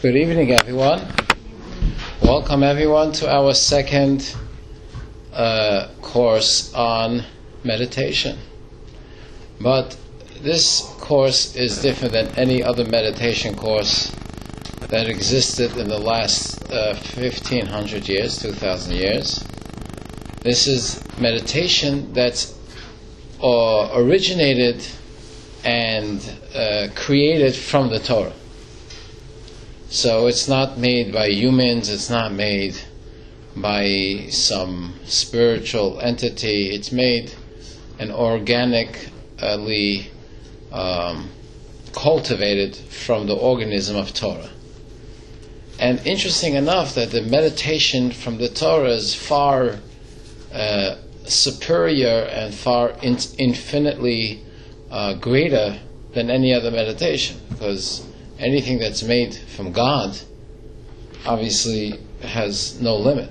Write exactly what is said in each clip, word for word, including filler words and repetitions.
Good evening, everyone. Welcome, everyone, to our second uh, course on meditation. But this course is different than any other meditation course that existed in the last uh, fifteen hundred years, two thousand years. This is meditation that's uh, originated and uh, created from the Torah. So it's not made by humans, it's not made by some spiritual entity, it's made and organically um, cultivated from the organism of Torah. And interesting enough that the meditation from the Torah is far uh, superior and far in- infinitely uh, greater than any other meditation, because anything that's made from God obviously has no limit.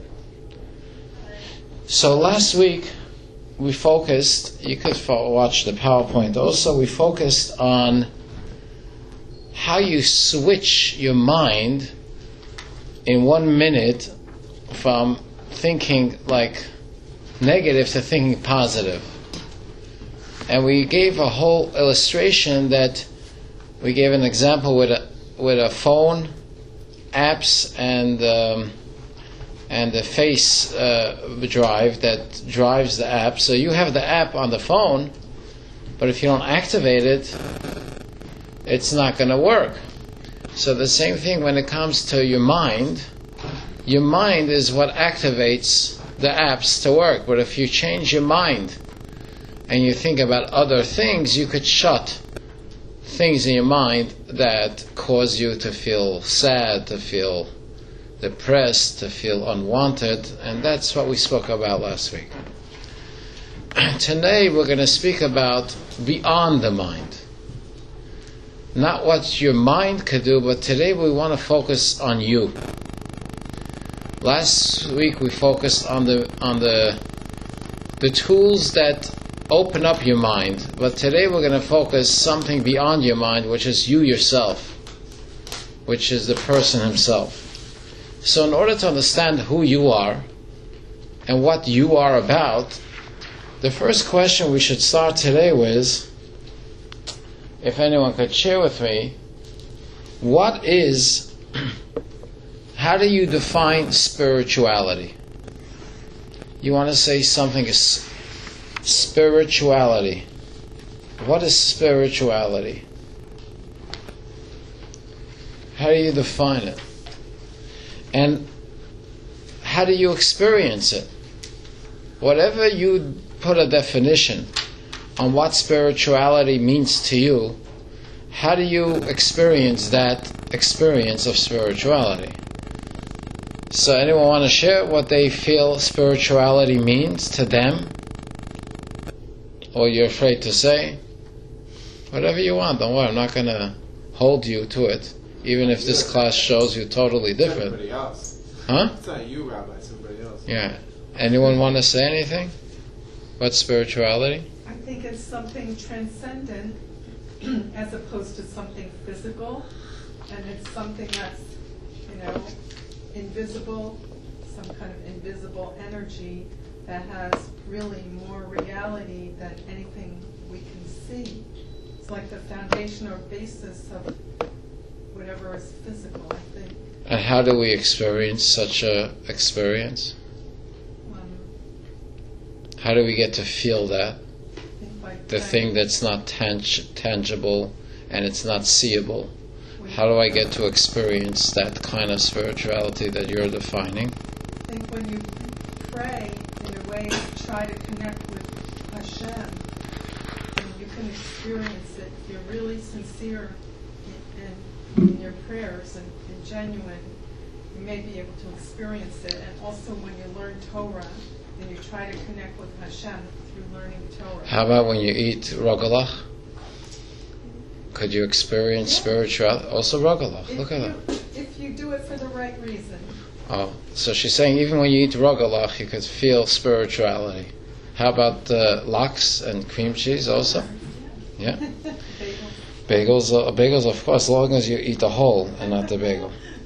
So last week we focused, you could watch the PowerPoint also, we focused on how you switch your mind in one minute from thinking like negative to thinking positive. And we gave a whole illustration that we gave an example with a with a phone, apps, and um, and the face uh, drive that drives the app. So you have the app on the phone, but if you don't activate it, it's not going to work. So the same thing when it comes to your mind. Your mind is what activates the apps to work. But if you change your mind and you think about other things, you could shut things in your mind that cause you to feel sad, to feel depressed, to feel unwanted, and that's what we spoke about last week. Today we're going to speak about beyond the mind. Not what your mind could do, but today we want to focus on you. Last week we focused on the on the the tools that open up your mind, but today we're going to focus something beyond your mind, which is you yourself, which is the person himself. So in order to understand who you are and what you are about, the first question we should start today with, if anyone could share with me, what is, how do you define spirituality? You want to say something is spirituality. What is spirituality? How do you define it? And how do you experience it? Whatever you put a definition on what spirituality means to you, how do you experience that experience of spirituality? So anyone want to share what they feel spirituality means to them? Or you're afraid to say? Whatever you want, don't worry, I'm not going to hold you to it, even if this class shows you totally different. Somebody else. Huh? It's not you, Rabbi, somebody else. Yeah. Anyone want to say anything? What's spirituality? I think it's something transcendent as opposed to something physical, and it's something that's, you know, invisible, some kind of invisible energy that has really more reality than anything we can see. It's like the foundation or basis of whatever is physical, I think. And how do we experience such a experience? Um, How do we get to feel that? I think by The trying- thing that's not tang- tangible and it's not seeable. we- How do I get to experience that kind of spirituality that you're defining? I think when you pray, in a way, try to connect with Hashem, and you can experience it. If you're really sincere in, in, in your prayers and, and genuine, you may be able to experience it. And also when you learn Torah, and you try to connect with Hashem through learning Torah. How about when you eat rogalach? Could you experience Yeah. spirituality? Also rogalach, If look at you, that. If you do it for the right reason. Oh, so she's saying even when you eat rogalach, you could feel spirituality. How about uh, lox and cream cheese also? Yeah. Bagel. Bagels, uh, bagels, of course, as long as you eat the whole and not the bagel.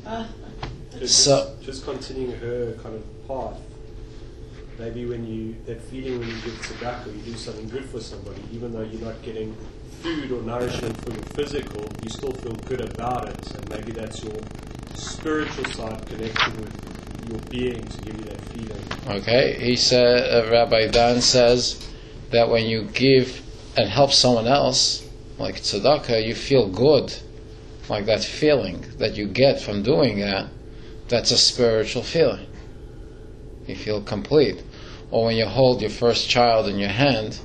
Uh, Just, So- just continuing her kind of path. Maybe when you, that feeling when you give tzedakah, you do something good for somebody, even though you're not getting food or nourishment for your physical, you still feel good about it. And maybe that's your spiritual side connecting with your being to give you that feeling. Okay, he said, uh, Rabbi Dan says that when you give and help someone else, like tzedakah, you feel good, like that feeling that you get from doing that. That's a spiritual feeling. You feel complete. Or when you hold your first child in your hand,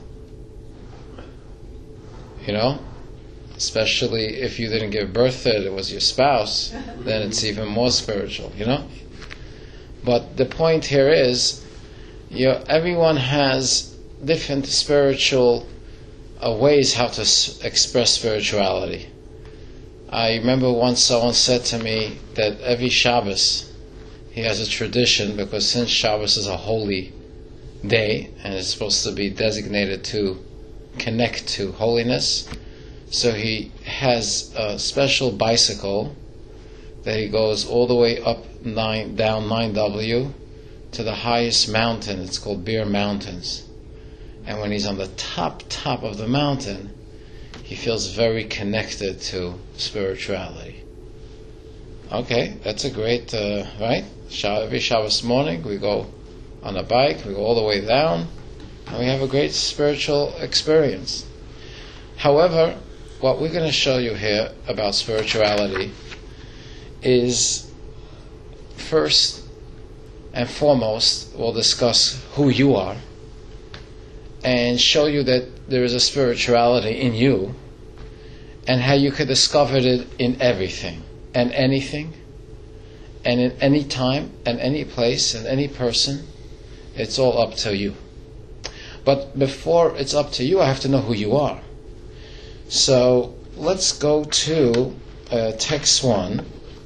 you know, especially if you didn't give birth to it, it was your spouse, then it's even more spiritual, you know. But the point here is, you know, everyone has different spiritual uh, ways how to s- express spirituality. I remember once someone said to me that every Shabbos he has a tradition, because since Shabbos is a holy day and it's supposed to be designated to connect to holiness, so he has a special bicycle that he goes all the way up nine, down nine W to the highest mountain. It's called Beer Mountains. And when he's on the top, top of the mountain, he feels very connected to spirituality. Okay, that's a great, uh, right? Every Shabbos morning we go on a bike, we go all the way down, and we have a great spiritual experience. However, what we're going to show you here about spirituality is, first and foremost, we'll discuss who you are and show you that there is a spirituality in you and how you could discover it in everything and anything and in any time and any place and any person. It's all up to you. But before it's up to you, I have to know who you are. So let's go to uh, text one.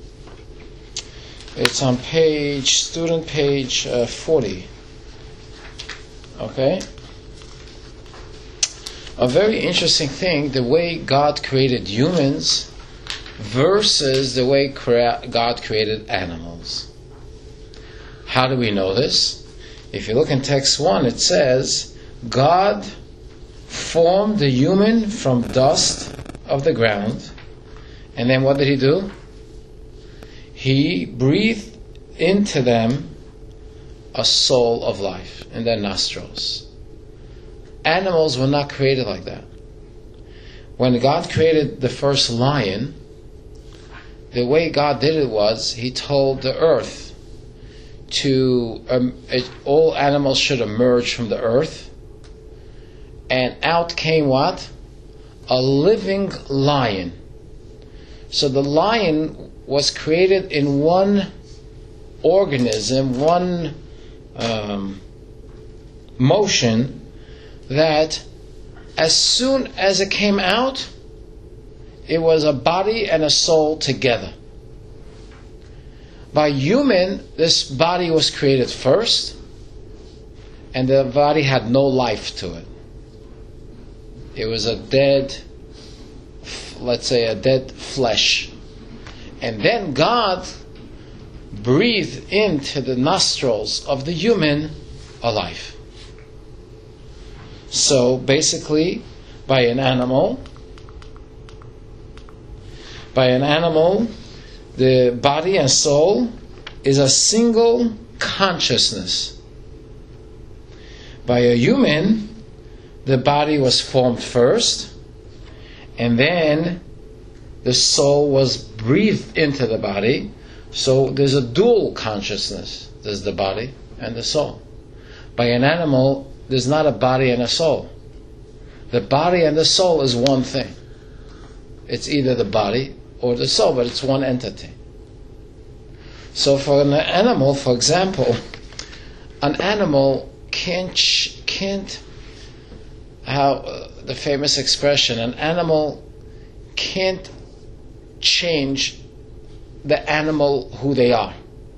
It's on page, student page uh, forty. Okay? A very interesting thing, the way God created humans versus the way crea- God created animals. How do we know this? If you look in text one, it says, God formed the human from dust of the ground, and then what did he do? He breathed into them a soul of life in their nostrils. Animals were not created like that. When God created the first lion, the way God did it was, he told the earth to, um, it, all animals should emerge from the earth, and out came what? A living lion. So the lion was created in one organism, one um, motion, that as soon as it came out, it was a body and a soul together. By human, this body was created first, and the body had no life to it. It was a dead, let's say a dead flesh. And then God breathed into the nostrils of the human a life. So basically, by an animal, by an animal, the body and soul is a single consciousness. By a human, the body was formed first, and then the soul was breathed into the body. So there's a dual consciousness. There's the body and the soul. By an animal, there's not a body and a soul. The body and the soul is one thing. It's either the body or the soul, but it's one entity. So for an animal, for example, an animal can't, can't how uh, the famous expression, an animal can't change the animal who they are.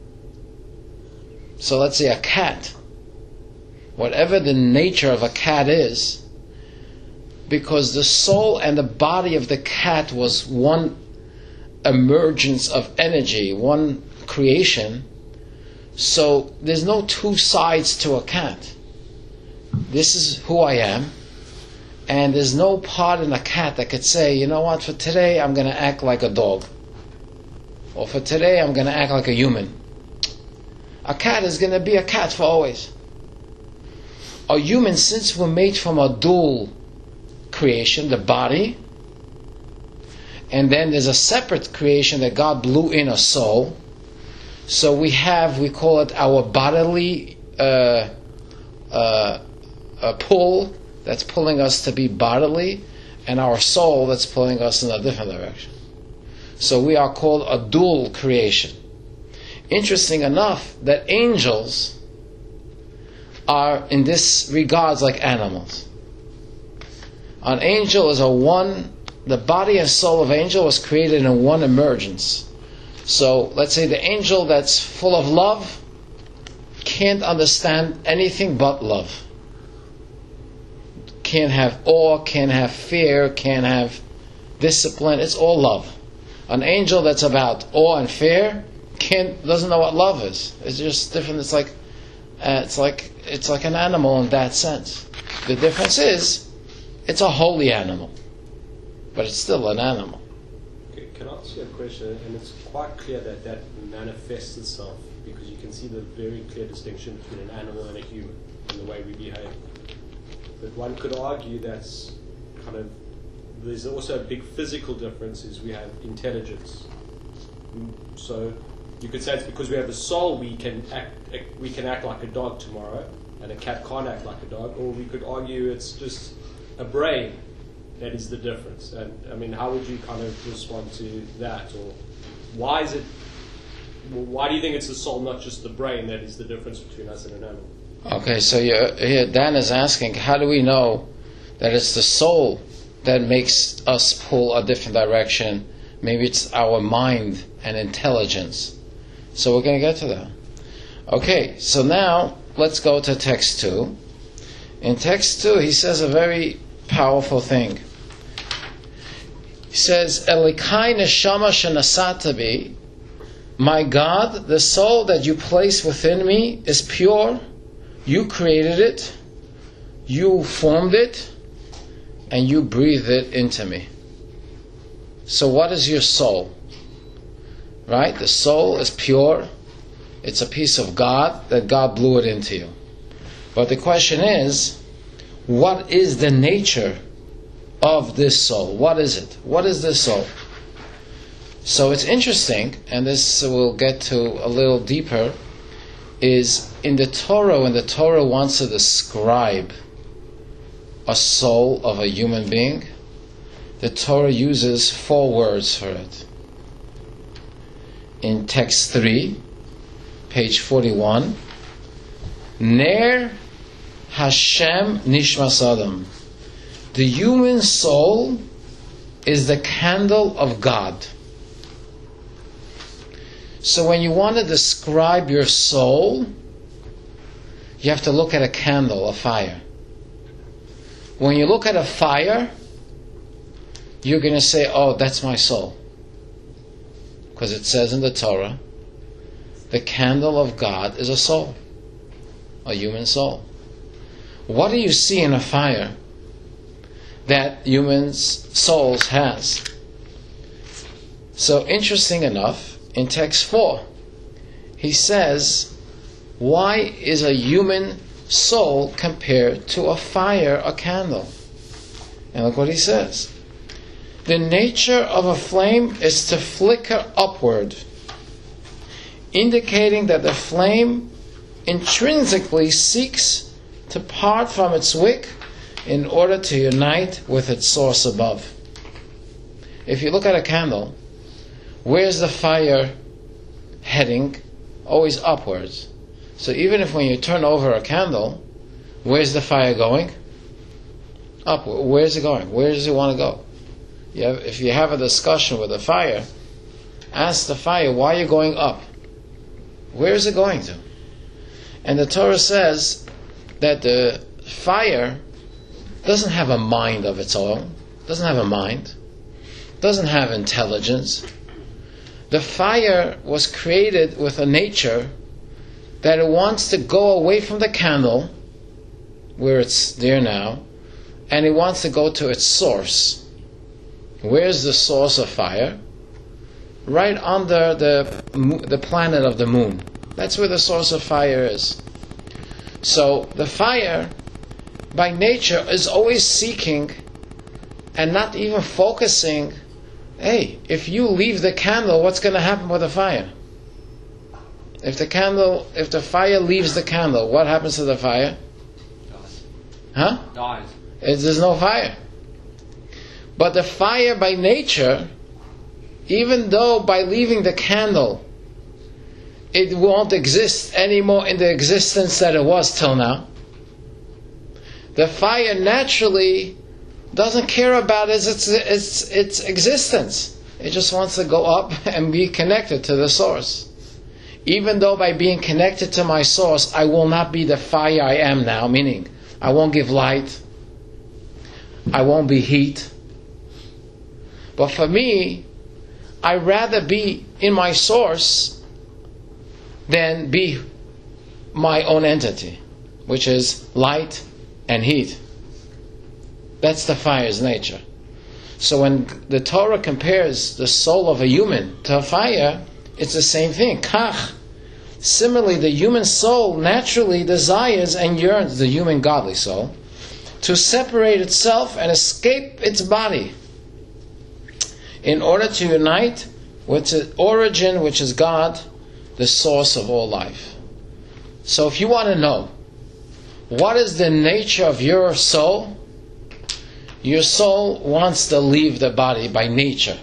So let's say a cat. Whatever the nature of a cat is, because the soul and the body of the cat was one emergence of energy, one creation. So there's no two sides to a cat. This is who I am, and there's no part in a cat that could say, you know what, for today I'm going to act like a dog, or for today I'm going to act like a human. A cat is going to be a cat for always. A human, since we're made from a dual creation, the body, and then there's a separate creation that God blew in a soul. So we have, we call it our bodily uh, uh, uh, pull that's pulling us to be bodily, and our soul that's pulling us in a different direction. So we are called a dual creation. Interesting enough that angels are in this regards like animals. An angel is a one, the body and soul of angel was created in one emergence. So let's say the angel that's full of love can't understand anything but love. Can't have awe, can't have fear, can't have discipline. It's all love. An angel that's about awe and fear can't doesn't know what love is. It's just different. It's like uh, it's like it's like an animal in that sense. The difference is it's a holy animal, but it's still an animal. Okay, can I ask you a question? And it's quite clear that that manifests itself because you can see the very clear distinction between an animal and a human in the way we behave. But one could argue that's kind of, there's also a big physical difference is we have intelligence. So you could say it's because we have a soul we can act, we can act like a dog tomorrow, and a cat can't act like a dog. Or we could argue it's just a brain that is the difference. And I mean, how would you kind of respond to that? Or why is it? Why do you think it's the soul, not just the brain, that is the difference between us and an animal? Okay, so you're, here Dan is asking, how do we know that it's the soul that makes us pull a different direction? Maybe it's our mind and intelligence. So we're going to get to that. Okay, so now let's go to text two. In text two, he says a very powerful thing. He says, Elikai neshama shenasata bi, my God, the soul that you place within me is pure. You created it, you formed it, and you breathed it into me. So what is your soul? Right? The soul is pure. It's a piece of God that God blew it into you. But the question is, what is the nature of this soul? What is it? What is this soul? So it's interesting, and this we'll get to a little deeper, is in the Torah, when the Torah wants to describe a soul of a human being, the Torah uses four words for it. In text three, page forty-one, Ner Hashem Nishmas Adam. The human soul is the candle of God. So when you want to describe your soul, you have to look at a candle, a fire. When you look at a fire, you're going to say, oh, that's my soul. Because it says in the Torah, the candle of God is a soul, a human soul. What do you see in a fire that humans' souls has? So interesting enough, in text four, he says, why is a human soul compared to a fire, a candle? And look what he says. The nature of a flame is to flicker upward, indicating that the flame intrinsically seeks to part from its wick in order to unite with its source above. If you look at a candle, where's the fire heading? Always upwards. So even if when you turn over a candle, where's the fire going? Upward. Where's it going? Where does it want to go? You have, if you have a discussion with the fire, ask the fire, why are you going up? Where is it going to? And the Torah says that the fire doesn't have a mind of its own, doesn't have a mind, doesn't have intelligence. The fire was created with a nature that it wants to go away from the candle, where it's there now, and it wants to go to its source. Where's the source of fire? Right under the the planet of the moon. That's where the source of fire is. So the fire, by nature, is always seeking and not even focusing. Hey, if you leave the candle, what's going to happen with the fire? If the candle, if the fire leaves the candle, what happens to the fire? Dies. Huh? Dies. It, there's no fire. But the fire by nature, even though by leaving the candle, it won't exist anymore in the existence that it was till now, the fire naturally doesn't care about its, its, its, its existence. It just wants to go up and be connected to the source. Even though by being connected to my source, I will not be the fire I am now, meaning I won't give light, I won't be heat. But for me, I'd rather be in my source than be my own entity, which is light and heat. That's the fire's nature. So when the Torah compares the soul of a human to a fire, it's the same thing. Kach. Similarly, the human soul naturally desires and yearns, the human godly soul, to separate itself and escape its body in order to unite with the origin, which is God, the source of all life. So if you want to know what is the nature of your soul, your soul wants to leave the body by nature.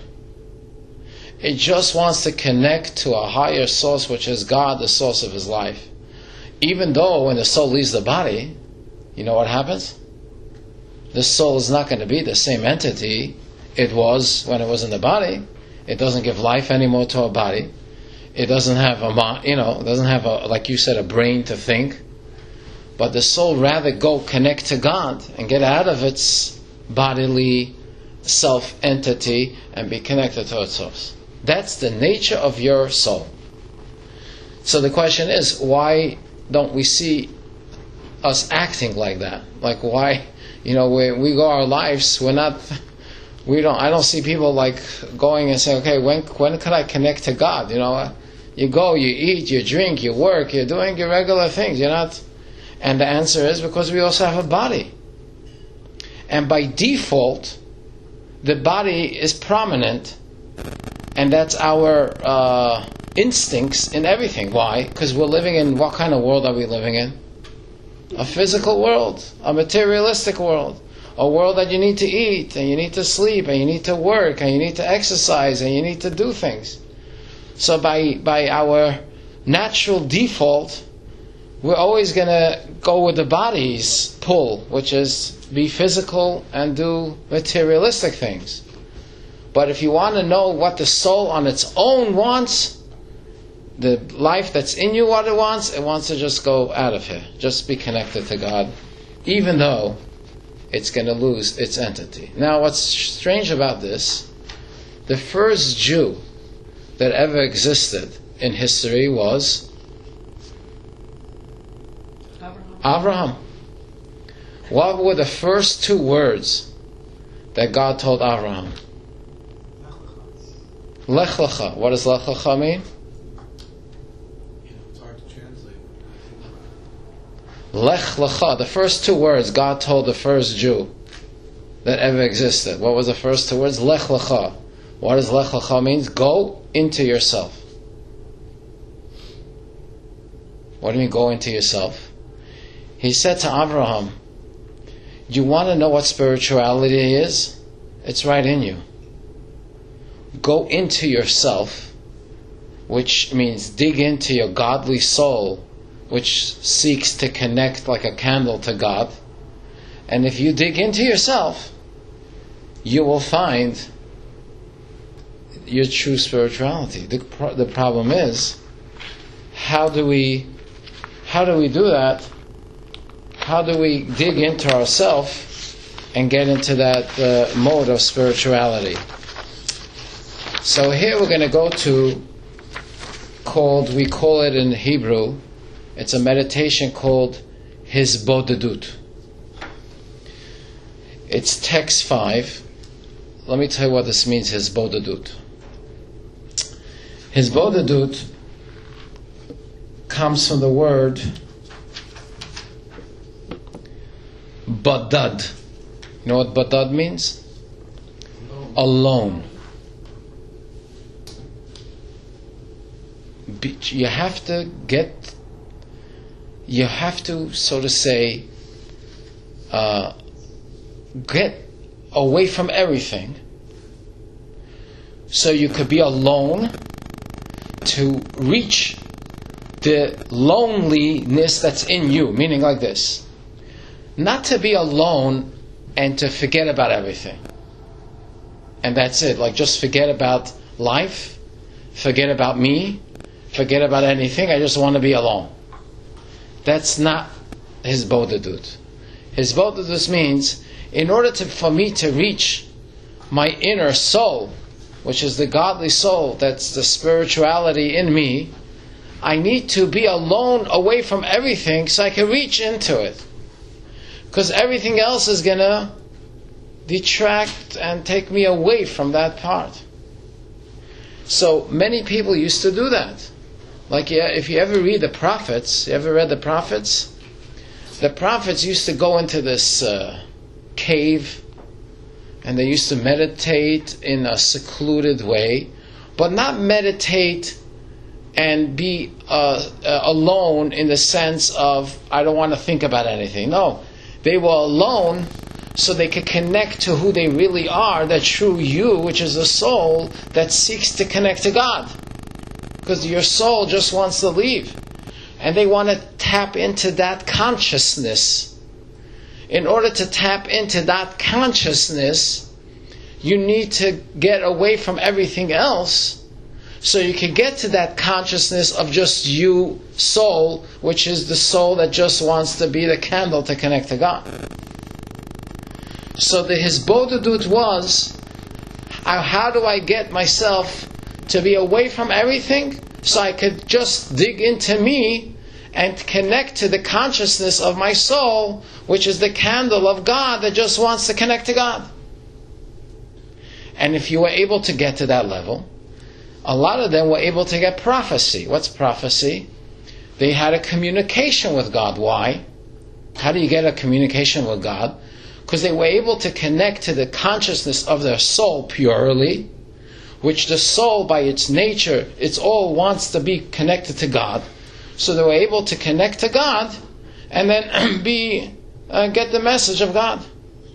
It just wants to connect to a higher source, which is God, the source of his life. Even though when the soul leaves the body, you know what happens? The soul is not going to be the same entity it was when it was in the body. It doesn't give life anymore to a body. It doesn't have a, you know, doesn't have a, like you said, a brain to think. But the soul rather go connect to God and get out of its bodily self-entity and be connected to its source. That's the nature of your soul. So the question is, why don't we see us acting like that? Like why, you know, we we go our lives, we're not, we don't. I don't see people like going and saying, okay, when when can I connect to God? You know, you go, you eat, you drink, you work, you're doing your regular things. You're not, and the answer is because we also have a body, and by default, the body is prominent. And that's our uh, instincts in everything. Why? Because we're living in, what kind of world are we living in? A physical world, a materialistic world, a world that you need to eat, and you need to sleep, and you need to work, and you need to exercise, and you need to do things. So by by our natural default, we're always going to go with the body's pull, which is be physical and do materialistic things. But if you want to know what the soul on its own wants, the life that's in you, what it wants, it wants to just go out of here. Just be connected to God, even though it's going to lose its entity. Now, what's strange about this, the first Jew that ever existed in history was Abraham. Abraham. What were the first two words that God told Abraham? Lech lecha. What does lech lecha mean? You know, it's hard to translate. Lech lecha. The first two words God told the first Jew that ever existed. What was the first two words? Lech lecha. What does lech lecha mean? Go into yourself. What do you mean go into yourself? He said to Abraham, you want to know what spirituality is? It's right in you. Go into yourself, which means dig into your godly soul, which seeks to connect like a candle to God. And if you dig into yourself, you will find your true spirituality. The, pro- the problem is, how do we, how do we do that? How do we dig into ourselves and get into that uh, mode of spirituality? So here we're going to go to called, we call it in Hebrew, it's a meditation called Hisbodedut. It's text five. Let me tell you what this means, Hisbodedut. Hisbodedut comes from the word badad. You know what badad means? Alone. Be- you have to get, you have to, so to say, uh, get away from everything so you could be alone to reach the loneliness that's in you. Meaning like this: not to be alone and to forget about everything and that's it, like just forget about life, forget about me, forget about anything, I just want to be alone. That's not Hisbodedut. Hisbodedut means, in order to, for me to reach my inner soul, which is the godly soul, that's the spirituality in me, I need to be alone away from everything so I can reach into it. Because everything else is going to detract and take me away from that part. So many people used to do that. Like, yeah, if you ever read the prophets, you ever read the prophets? The prophets used to go into this uh, cave, and they used to meditate in a secluded way, but not meditate and be uh, uh, alone in the sense of, I don't want to think about anything. No, they were alone so they could connect to who they really are, that true you, which is a soul that seeks to connect to God. Because your soul just wants to leave. And they want to tap into that consciousness. In order to tap into that consciousness, you need to get away from everything else so you can get to that consciousness of just you, soul, which is the soul that just wants to be the candle to connect to God. So the Hisbodedut was, how do I get myself to be away from everything so I could just dig into me and connect to the consciousness of my soul, which is the candle of God that just wants to connect to God. And if you were able to get to that level, a lot of them were able to get prophecy. What's prophecy? They had a communication with God. Why? How do you get a communication with God? Because they were able to connect to the consciousness of their soul purely, which the soul by its nature, it's all wants to be connected to God. So they were able to connect to God and then be uh, get the message of God.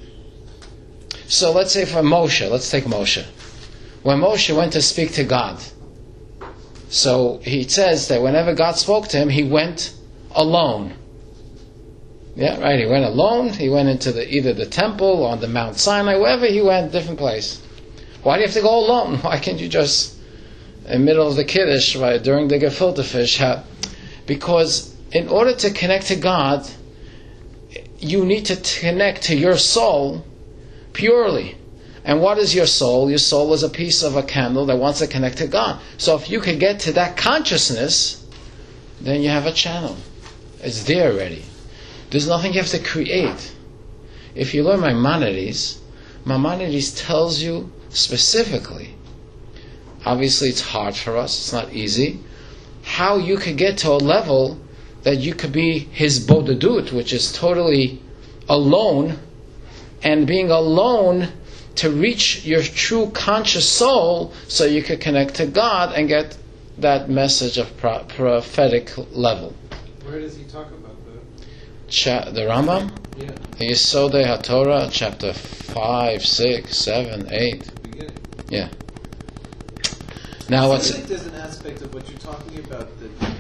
So let's say for Moshe, let's take Moshe. When Moshe went to speak to God, so he says that whenever God spoke to him, he went alone. Yeah, right, he went alone. He went into the either the temple or on the Mount Sinai, wherever he went, different place. Why do you have to go alone? Why can't you just, in the middle of the Kiddush, right, during the gefilte fish, have, because in order to connect to God, you need to connect to your soul purely. And what is your soul? Your soul is a piece of a candle that wants to connect to God. So if you can get to that consciousness, then you have a channel. It's there already. There's nothing you have to create. If you learn Maimonides, Maimonides tells you specifically, obviously it's hard for us, it's not easy, how you could get to a level that you could be Hisbodedut, which is totally alone, and being alone to reach your true conscious soul so you could connect to God and get that message of pro- prophetic level. Where does he talk about that? Cha- the Rambam? Yeah. Yesodei HaTorah, chapter five, six, seven, eight. Beginning. Yeah. Now I what's feel like there's an aspect of what you're talking about that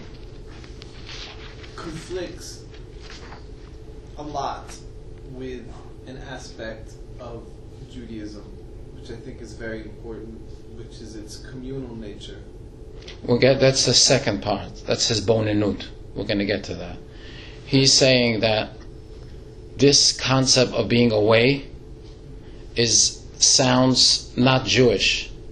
conflicts a lot with an aspect of Judaism, which I think is very important, which is its communal nature. We'll get that's the second part. That's his bonenut. We're going to get to that. He's saying that this concept of being away is sounds not Jewish,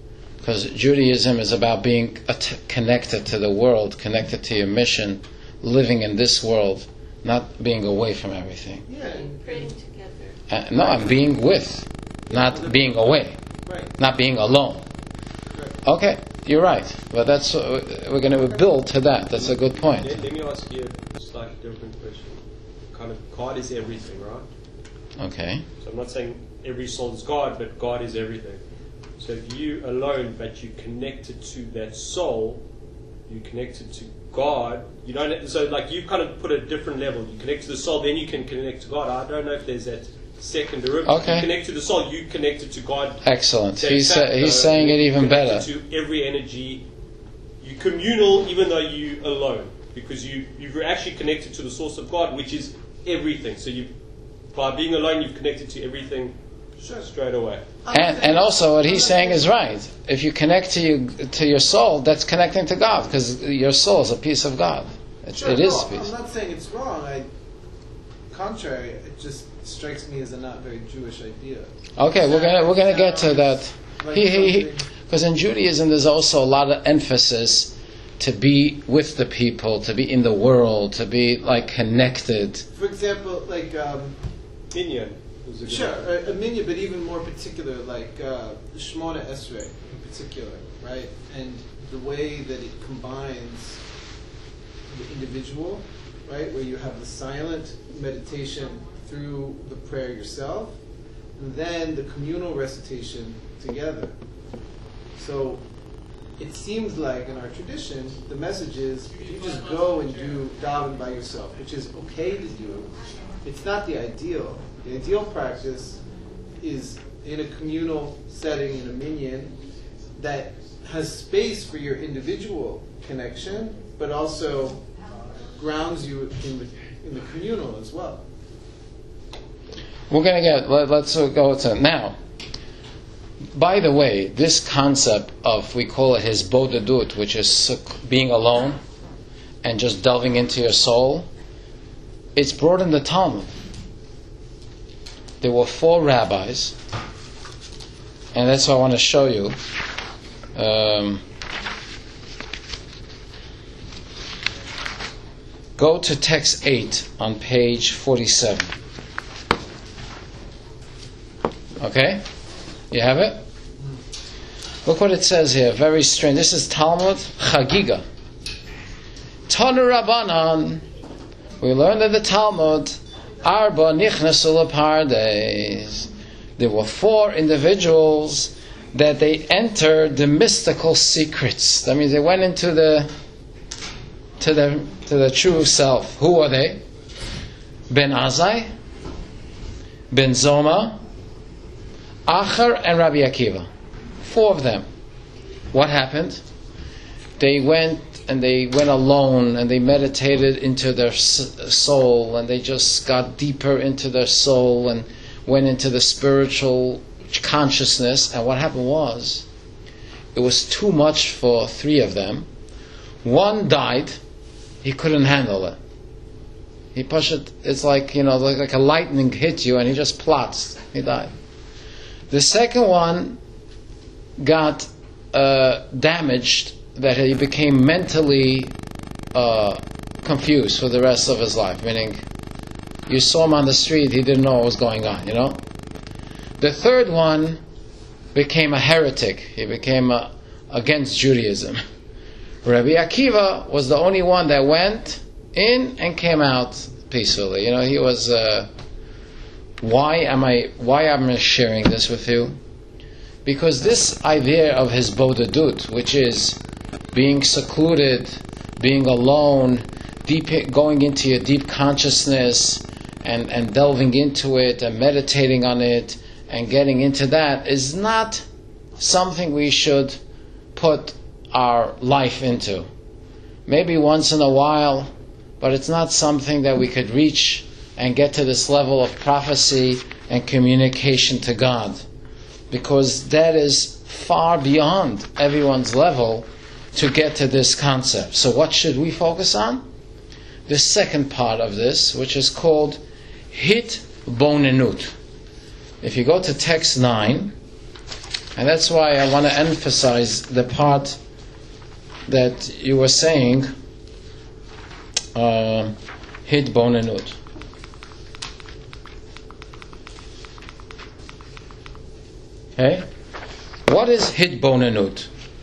Because Judaism is about being at- connected to the world, connected to your mission, living in this world, not being away from everything. Yeah, and, Praying together. Uh, no, I'm being with, not being away, right. not being alone. Right. Okay, you're right. But that's uh, we're going to build to that. That's a good point. Let, let me ask you a slightly different question. Kind of, God is everything, right? Okay. So I'm not saying every soul is God, but God is everything. So if you alone, but you connected to that soul, you connected to God. You don't. So like you kind of put a different level. You connect to the soul, then you can connect to God. I don't know if there's that second derivative. Okay. You connect to the soul, you connected to God. Excellent. De He's facto, uh, he's saying it even better. connected to every energy. You communal even though you alone, because you you're actually connected to the source of God, which is everything. So you, by being alone, you've connected to everything Sure. straight away. And, and also, what he's saying is right. If you connect to you to your soul, that's connecting to God, because your soul is a piece of God. It's, Sure, it is no, a piece. I'm not saying it's wrong. I, contrary, it just strikes me as a not very Jewish idea. Okay, we're gonna we're gonna get to that. Like He he something- because in Judaism there's also a lot of emphasis to be with the people, to be in the world, to be like connected. For example, like um, Minyan was a good sure, one. a, a minya, but even more particular, like uh, Shemona Esrei in particular, right? And the way that it combines the individual, right, where you have the silent meditation through the prayer yourself, and then the communal recitation together. So it seems like in our tradition, the message is you just go and do daven by yourself, which is okay to do. It's not the ideal. The ideal practice is in a communal setting, in a minyan, that has space for your individual connection, but also grounds you in the, in the communal as well. We're gonna get. Let, let's go to now. By the way, this concept of, we call it his bodedut, which is being alone and just delving into your soul, it's brought in the Talmud. There were four rabbis, and that's what I want to show you. Um, go to text eight on page forty-seven. Okay? You have it? Look what it says here. Very strange. This is Talmud Chagiga. Tanu Rabbanan. We learned in the Talmud, Arba nichnasu lepardes. There were four individuals that they entered the mystical secrets. That means they went into the to the to the true self. Who are they? Ben Azai, Ben Zoma, Acher, and Rabbi Akiva. Four of them. What happened? They went and they went alone and they meditated into their soul, and they just got deeper into their soul and went into the spiritual consciousness. And what happened was, it was too much for three of them. One died. He couldn't handle it. He pushed it. It's like, you know, like, like a lightning hit you, and he just plots. He died. The second one got uh, damaged, that he became mentally uh, confused for the rest of his life. Meaning, you saw him on the street, he didn't know what was going on, you know? The third one became a heretic. He became uh, against Judaism. Rabbi Akiva was the only one that went in and came out peacefully. You know, he was... Uh, Why am I why am I sharing this with you? Because this idea of his bodedut, which is being secluded, being alone, deep going into your deep consciousness and, and delving into it and meditating on it and getting into that, is not something we should put our life into. Maybe once in a while, but it's not something that we could reach and get to this level of prophecy and communication to God, because that is far beyond everyone's level to get to this concept. So what should we focus on? The second part of this, which is called Hit Bonenut. If you go to text nine, And that's why I want to emphasize the part that you were saying, uh, Hitbonenut. Okay? What is Hitbonenut?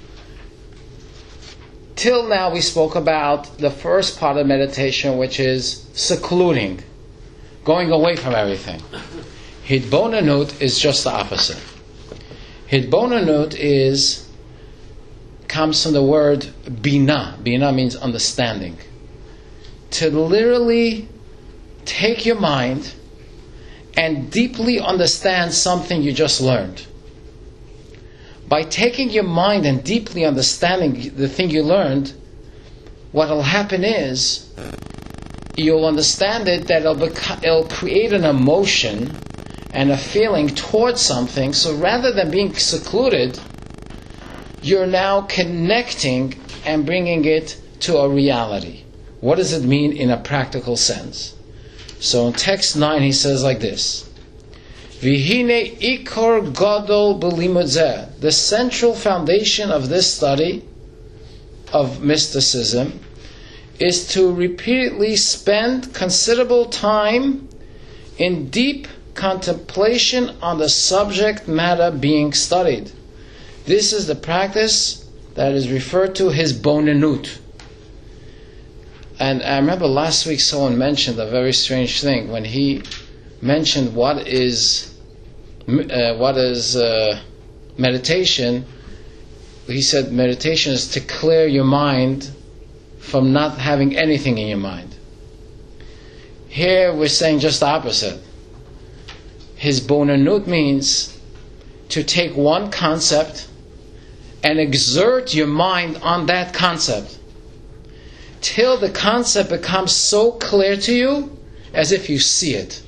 Till now we spoke about the first part of meditation, which is secluding, going away from everything. Hitbonenut is just the opposite. Hitbonenut is comes from the word bina. Bina means understanding. To literally take your mind and deeply understand something you just learned. By taking your mind and deeply understanding the thing you learned, what will happen is you'll understand it, that it'll, beca- it'll create an emotion and a feeling towards something. So rather than being secluded, you're now connecting and bringing it to a reality. What does it mean in a practical sense? So in text nine he says like this: Vihine ikor gadol b'limud zeh. The central foundation of this study of mysticism is to repeatedly spend considerable time in deep contemplation on the subject matter being studied. This is the practice that is referred to as bonenut. And I remember last week someone mentioned a very strange thing when he mentioned what is uh, what is uh, meditation. He said meditation is to clear your mind from not having anything in your mind. Here we're saying just the opposite. His bonenut means to take one concept and exert your mind on that concept till the concept becomes so clear to you as if you see it.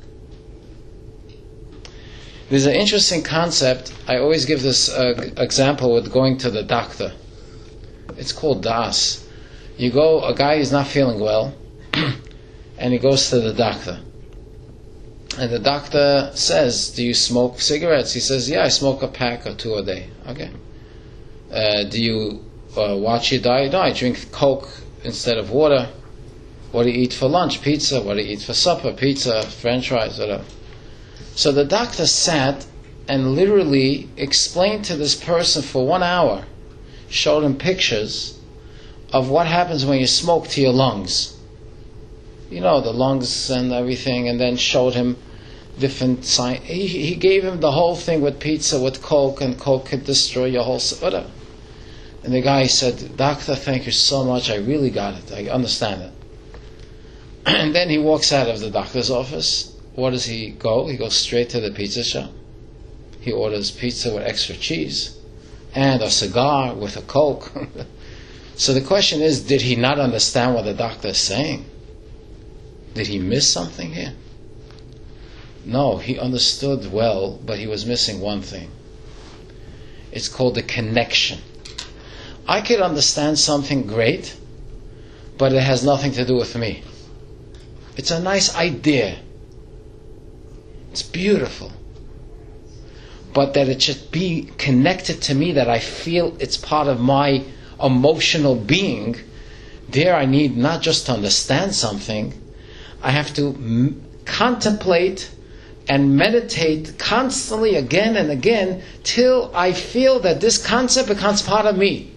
There's an interesting concept. I always give this uh, example with going to the doctor. It's called das. You go, a guy is not feeling well, and he goes to the doctor. And the doctor says, do you smoke cigarettes? He says, yeah, I smoke a pack or two a day. Okay. Uh, do you uh, watch your diet? No, I drink Coke instead of water. What do you eat for lunch? Pizza. What do you eat for supper? Pizza, French fries, whatever. So the doctor sat and literally explained to this person for one hour, showed him pictures of what happens when you smoke to your lungs. You know, the lungs and everything, and then showed him different signs. He, he gave him the whole thing with pizza, with Coke, and Coke could destroy your whole... whatever. And the guy said, Doctor, thank you so much, I really got it, I understand it. And then he walks out of the doctor's office. Where does he go? He goes straight to the pizza shop. He orders pizza with extra cheese and a cigar with a Coke. So the question is, did he not understand what the doctor is saying? Did he miss something here? No, he understood well, but he was missing one thing. It's called the connection. I could understand something great, but it has nothing to do with me. It's a nice idea. It's beautiful. But that it should be connected to me, that I feel it's part of my emotional being, there I need not just to understand something, I have to m- contemplate and meditate constantly again and again till I feel that this concept becomes part of me.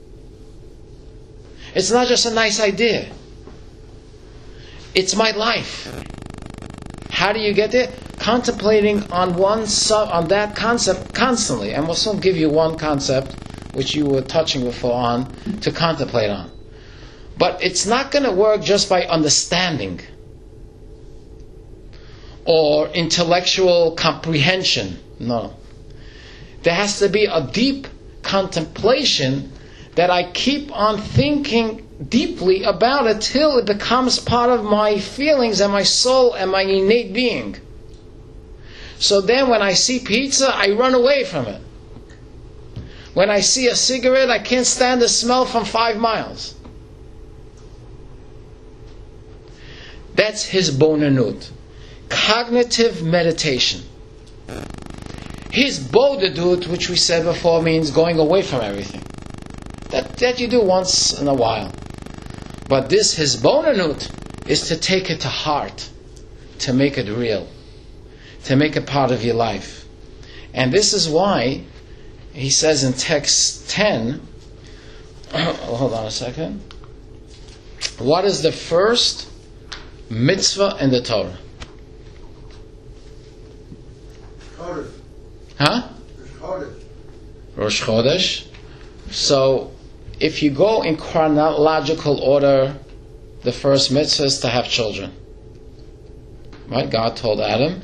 It's not just a nice idea. It's my life. How do you get there? Contemplating on one sub, on that concept constantly. And we'll soon give you one concept which you were touching before on to contemplate on. But it's not going to work just by understanding or intellectual comprehension. No. There has to be a deep contemplation that I keep on thinking deeply about it till it becomes part of my feelings and my soul and my innate being. So then when I see pizza, I run away from it. When I see a cigarette, I can't stand the smell from five miles. That's his bonenut. Cognitive meditation. His bodedut, which we said before, means going away from everything. That that you do once in a while. But this his bonanut is to take it to heart, to make it real, to make it part of your life. And this is why he says in text ten, hold on a second, what is the first mitzvah in the Torah? Chodesh. Huh? Chodesh. Rosh Chodesh. So, if you go in chronological order, the first mitzvah is to have children. Right? God told Adam,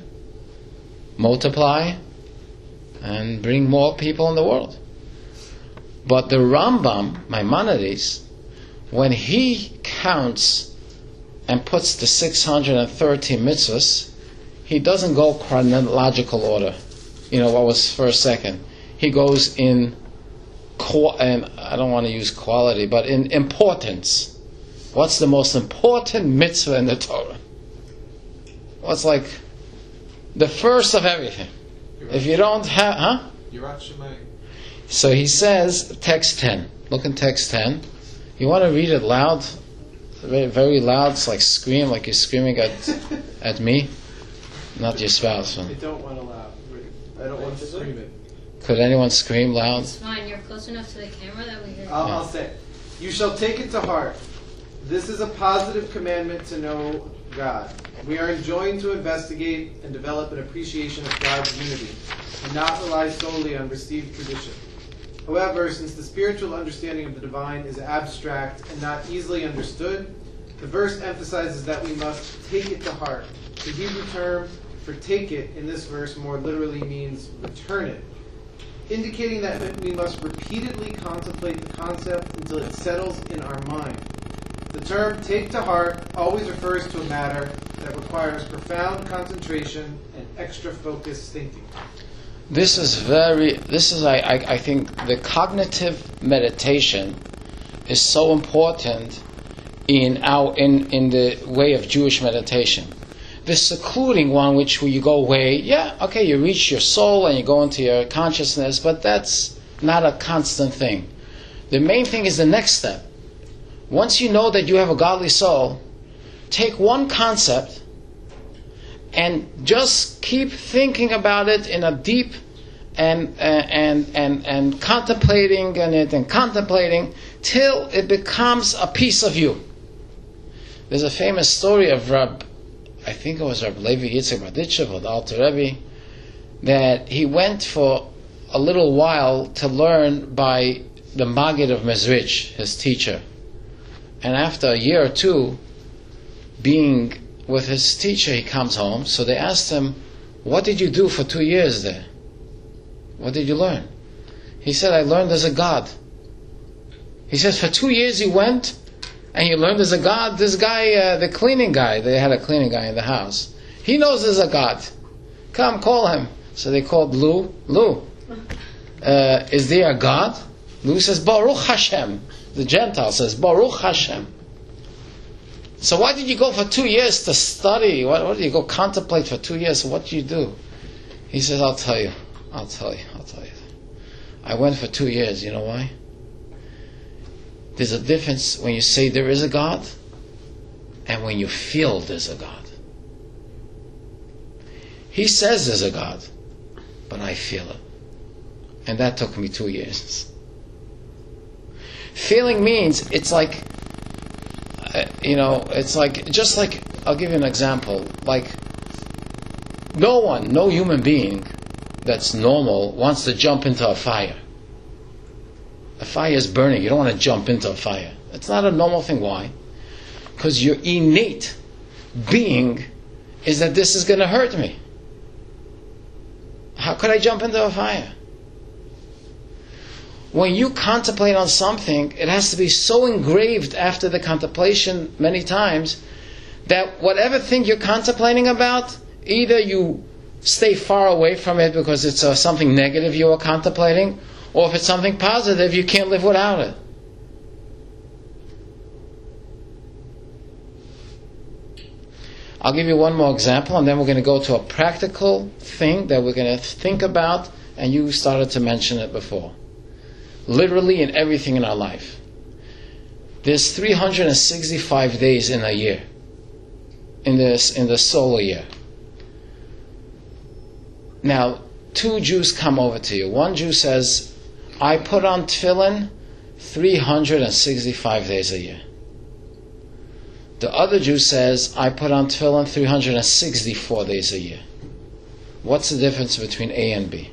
multiply and bring more people in the world. But the Rambam, Maimonides, when he counts and puts the six hundred thirty mitzvahs, he doesn't go chronological order. You know, what was first, second. He goes in, and I don't want to use quality, but in importance. What's the most important mitzvah in the Torah? What's like the first of everything? If you don't have, huh? Yirat Shamayim. So he says, text ten. Look in text ten. You want to read it loud? Very, very loud. It's like scream, like you're screaming at at me. Not your spouse. Huh? I don't want to laugh. I don't want to scream it. Could anyone scream loud? It's fine. You're close enough to the camera that we hear. I'll, Yeah. I'll say, you shall take it to heart. This is a positive commandment to know God. We are enjoined to investigate and develop an appreciation of God's unity, and not rely solely on received tradition. However, since the spiritual understanding of the divine is abstract and not easily understood, the verse emphasizes that we must take it to heart. The Hebrew term for take it in this verse more literally means return it, indicating that we must repeatedly contemplate the concept until it settles in our mind. The term take to heart always refers to a matter that requires profound concentration and extra focused thinking. This is very, this is, I, I, I think, the cognitive meditation is so important in our in, in the way of Jewish meditation. The secluding one, which you go away, yeah, okay, you reach your soul and you go into your consciousness, but that's not a constant thing. The main thing is the next step. Once you know that you have a godly soul, take one concept and just keep thinking about it in a deep and uh, and and and contemplating on it and contemplating till it becomes a piece of you. There's a famous story of Rab, I think it was Rab Levi Yitzchak Berditchev or the Alter Rebbe, that he went for a little while to learn by the Maggid of Mezrich, his teacher. And after a year or two being with his teacher, he comes home. So they asked him, what did you do for two years there? What did you learn? He said, I learned there's a God. He says, for two years you went and you learned there's a God. This guy, uh, the cleaning guy, they had a cleaning guy in the house. He knows there's a God. Come, call him. So they called Lou. Lou, uh, is there a God? Lou says, Baruch Hashem. The Gentile says, Baruch Hashem. So why did you go for two years to study? What, what did you go contemplate for two years? What did you do? He says, I'll tell you. I'll tell you. I'll tell you. I went for two years. You know why? There's a difference when you say there is a God and when you feel there's a God. He says there's a God, but I feel it. And that took me two years. Feeling means it's like, uh, you know, it's like, just like, I'll give you an example. Like, no one, no human being that's normal wants to jump into a fire. A fire is burning. You don't want to jump into a fire. It's not a normal thing. Why? Because your innate being is that this is going to hurt me. How could I jump into a fire? When you contemplate on something, it has to be so engraved after the contemplation many times that whatever thing you're contemplating about, either you stay far away from it because it's uh, something negative you are contemplating, or if it's something positive, you can't live without it. I'll give you one more example, and then we're going to go to a practical thing that we're going to think about, and you started to mention it before. Literally in everything in our life. There's three hundred sixty-five days in a year, in this in the solar year. Now, two Jews come over to you. One Jew says, I put on tefillin three hundred sixty-five days a year. The other Jew says, I put on tefillin three hundred sixty-four days a year. What's the difference between A and B?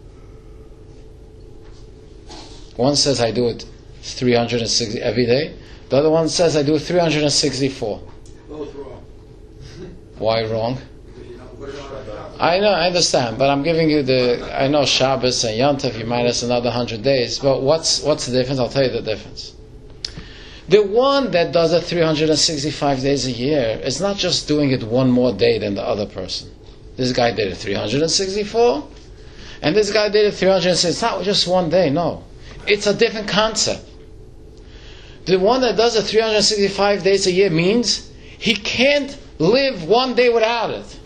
One says I do it three hundred sixty every day. The other one says I do it three hundred sixty-four. Both wrong. Why wrong? Because you don't put it on top. I know, I understand, but I'm giving you the. I know Shabbos and Yom Tov, you minus another hundred days. But what's what's the difference? I'll tell you the difference. The one that does it three hundred sixty-five days a year is not just doing it one more day than the other person. This guy did it three hundred sixty-four, and this guy did it three hundred sixty. It's not just one day. No, it's a different concept. The one that does it three hundred sixty-five days a year means he can't live one day without it.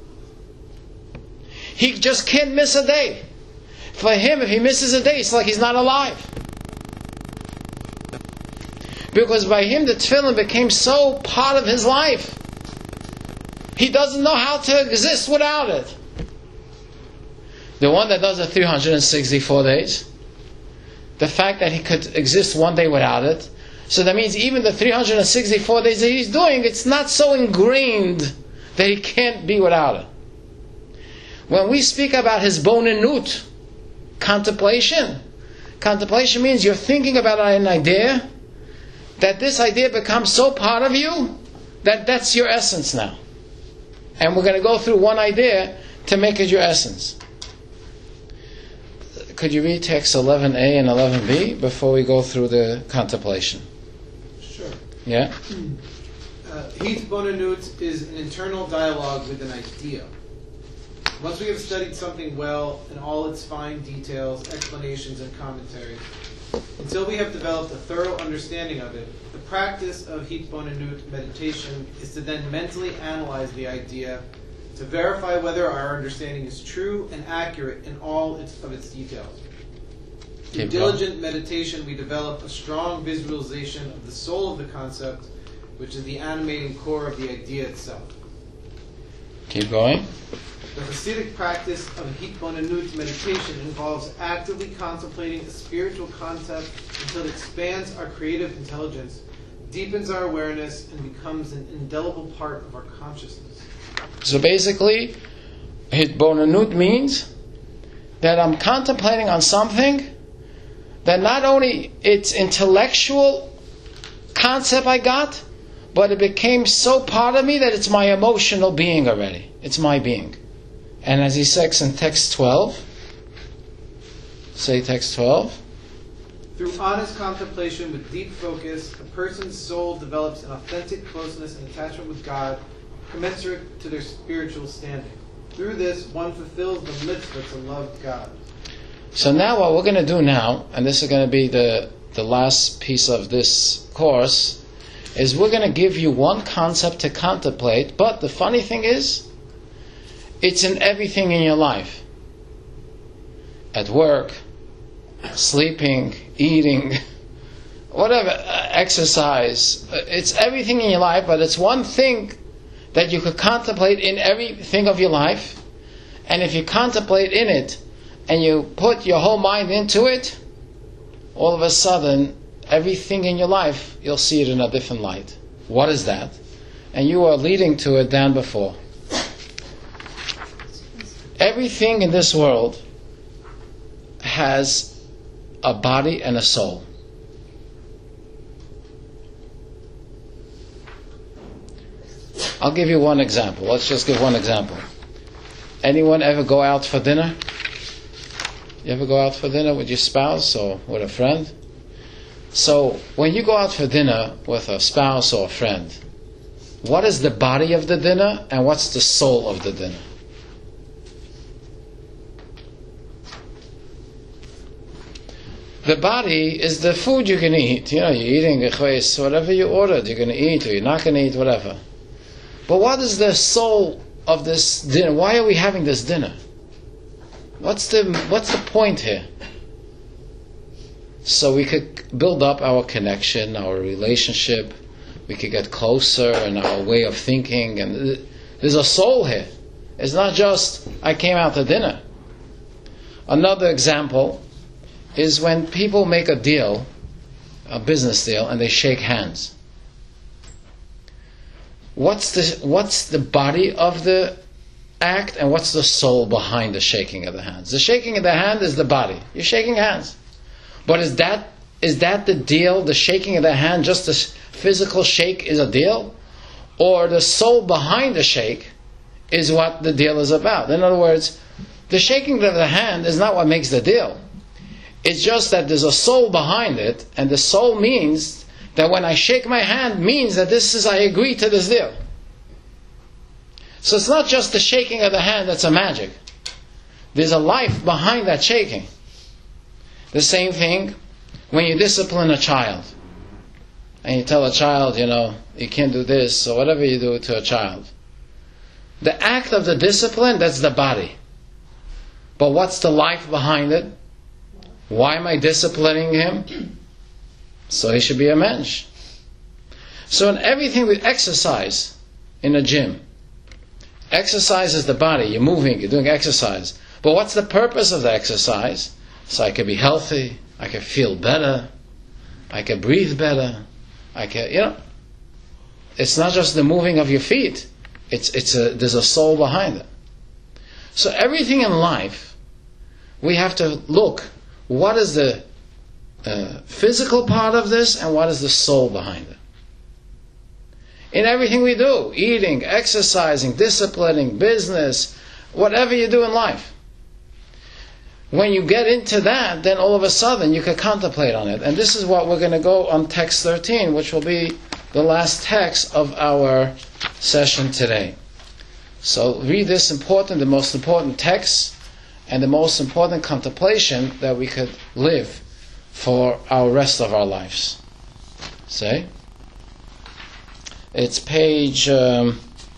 He just can't miss a day. For him, if he misses a day, it's like he's not alive. Because by him, the tefillin became so part of his life. He doesn't know how to exist without it. The one that does it three hundred sixty-four days, the fact that he could exist one day without it, so that means even the three hundred sixty-four days that he's doing, it's not so ingrained that he can't be without it. When we speak about his bonenut, contemplation, contemplation means you're thinking about an idea, that this idea becomes so part of you, that that's your essence now. And we're going to go through one idea to make it your essence. Could you read text eleven A and eleven B before we go through the contemplation? Sure. Yeah? Uh, Hitbonenut is an internal dialogue with an idea. Once we have studied something well in all its fine details, explanations, and commentaries, until we have developed a thorough understanding of it, the practice of Hitbonenut meditation is to then mentally analyze the idea to verify whether our understanding is true and accurate in all its, of its details. Through diligent meditation, we develop a strong visualization of the soul of the concept, which is the animating core of the idea itself. Keep going. The Hasidic practice of Hitbonenut meditation involves actively contemplating a spiritual concept until it expands our creative intelligence, deepens our awareness, and becomes an indelible part of our consciousness. So basically, Hitbonenut means that I'm contemplating on something that not only it's intellectual concept I got, but it became so part of me that it's my emotional being already. It's my being. And as he says in text twelve, say text twelve. Through honest contemplation with deep focus, a person's soul develops an authentic closeness and attachment with God, commensurate to their spiritual standing. Through this, one fulfills the mitzvah to love God. So now what we're going to do now, and this is going to be the, the last piece of this course, is we're going to give you one concept to contemplate, but the funny thing is, it's in everything in your life. At work, sleeping, eating, whatever, uh, exercise. It's everything in your life, but it's one thing that you could contemplate in everything of your life. And if you contemplate in it, and you put your whole mind into it, all of a sudden, everything in your life, you'll see it in a different light. What is that? And you are leading to it than before. Everything in this world has a body and a soul. I'll give you one example. Let's just give one example. Anyone ever go out for dinner? You ever go out for dinner with your spouse or with a friend? So, when you go out for dinner with a spouse or a friend, what is the body of the dinner and what's the soul of the dinner? The body is the food you can eat. You know, you're eating a chayes, whatever you ordered, you're going to eat or you're not going to eat, whatever. But what is the soul of this dinner? Why are we having this dinner? What's the what's the point here? So we could build up our connection, our relationship. We could get closer in our way of thinking. And there's a soul here. It's not just, I came out to dinner. Another example is when people make a deal, a business deal, and they shake hands. What's the what's the body of the act, and what's the soul behind the shaking of the hands? The shaking of the hand is the body. You're shaking hands. But is that is that the deal? The shaking of the hand, just the physical shake is a deal? Or the soul behind the shake is what the deal is about? In other words, the shaking of the hand is not what makes the deal. It's just that there's a soul behind it, and the soul means that when I shake my hand means that this is, I agree to this deal. So it's not just the shaking of the hand that's a magic. There's a life behind that shaking. The same thing when you discipline a child. And you tell a child, you know, you can't do this, or whatever you do to a child. The act of the discipline, that's the body. But what's the life behind it? Why am I disciplining him? So he should be a mensch. So in everything with exercise, in a gym, exercise is the body. You're moving, you're doing exercise. But what's the purpose of the exercise? So I can be healthy, I can feel better, I can breathe better, I can, you know. It's not just the moving of your feet. It's it's a there's a soul behind it. So everything in life, we have to look. What is the uh, physical part of this, and what is the soul behind it? In everything we do, eating, exercising, disciplining, business, whatever you do in life. When you get into that, then all of a sudden you can contemplate on it. And this is what we're going to go on text thirteen, which will be the last text of our session today. So read this important, the most important text, and the most important contemplation that we could live for our rest of our lives. Say? It's page um,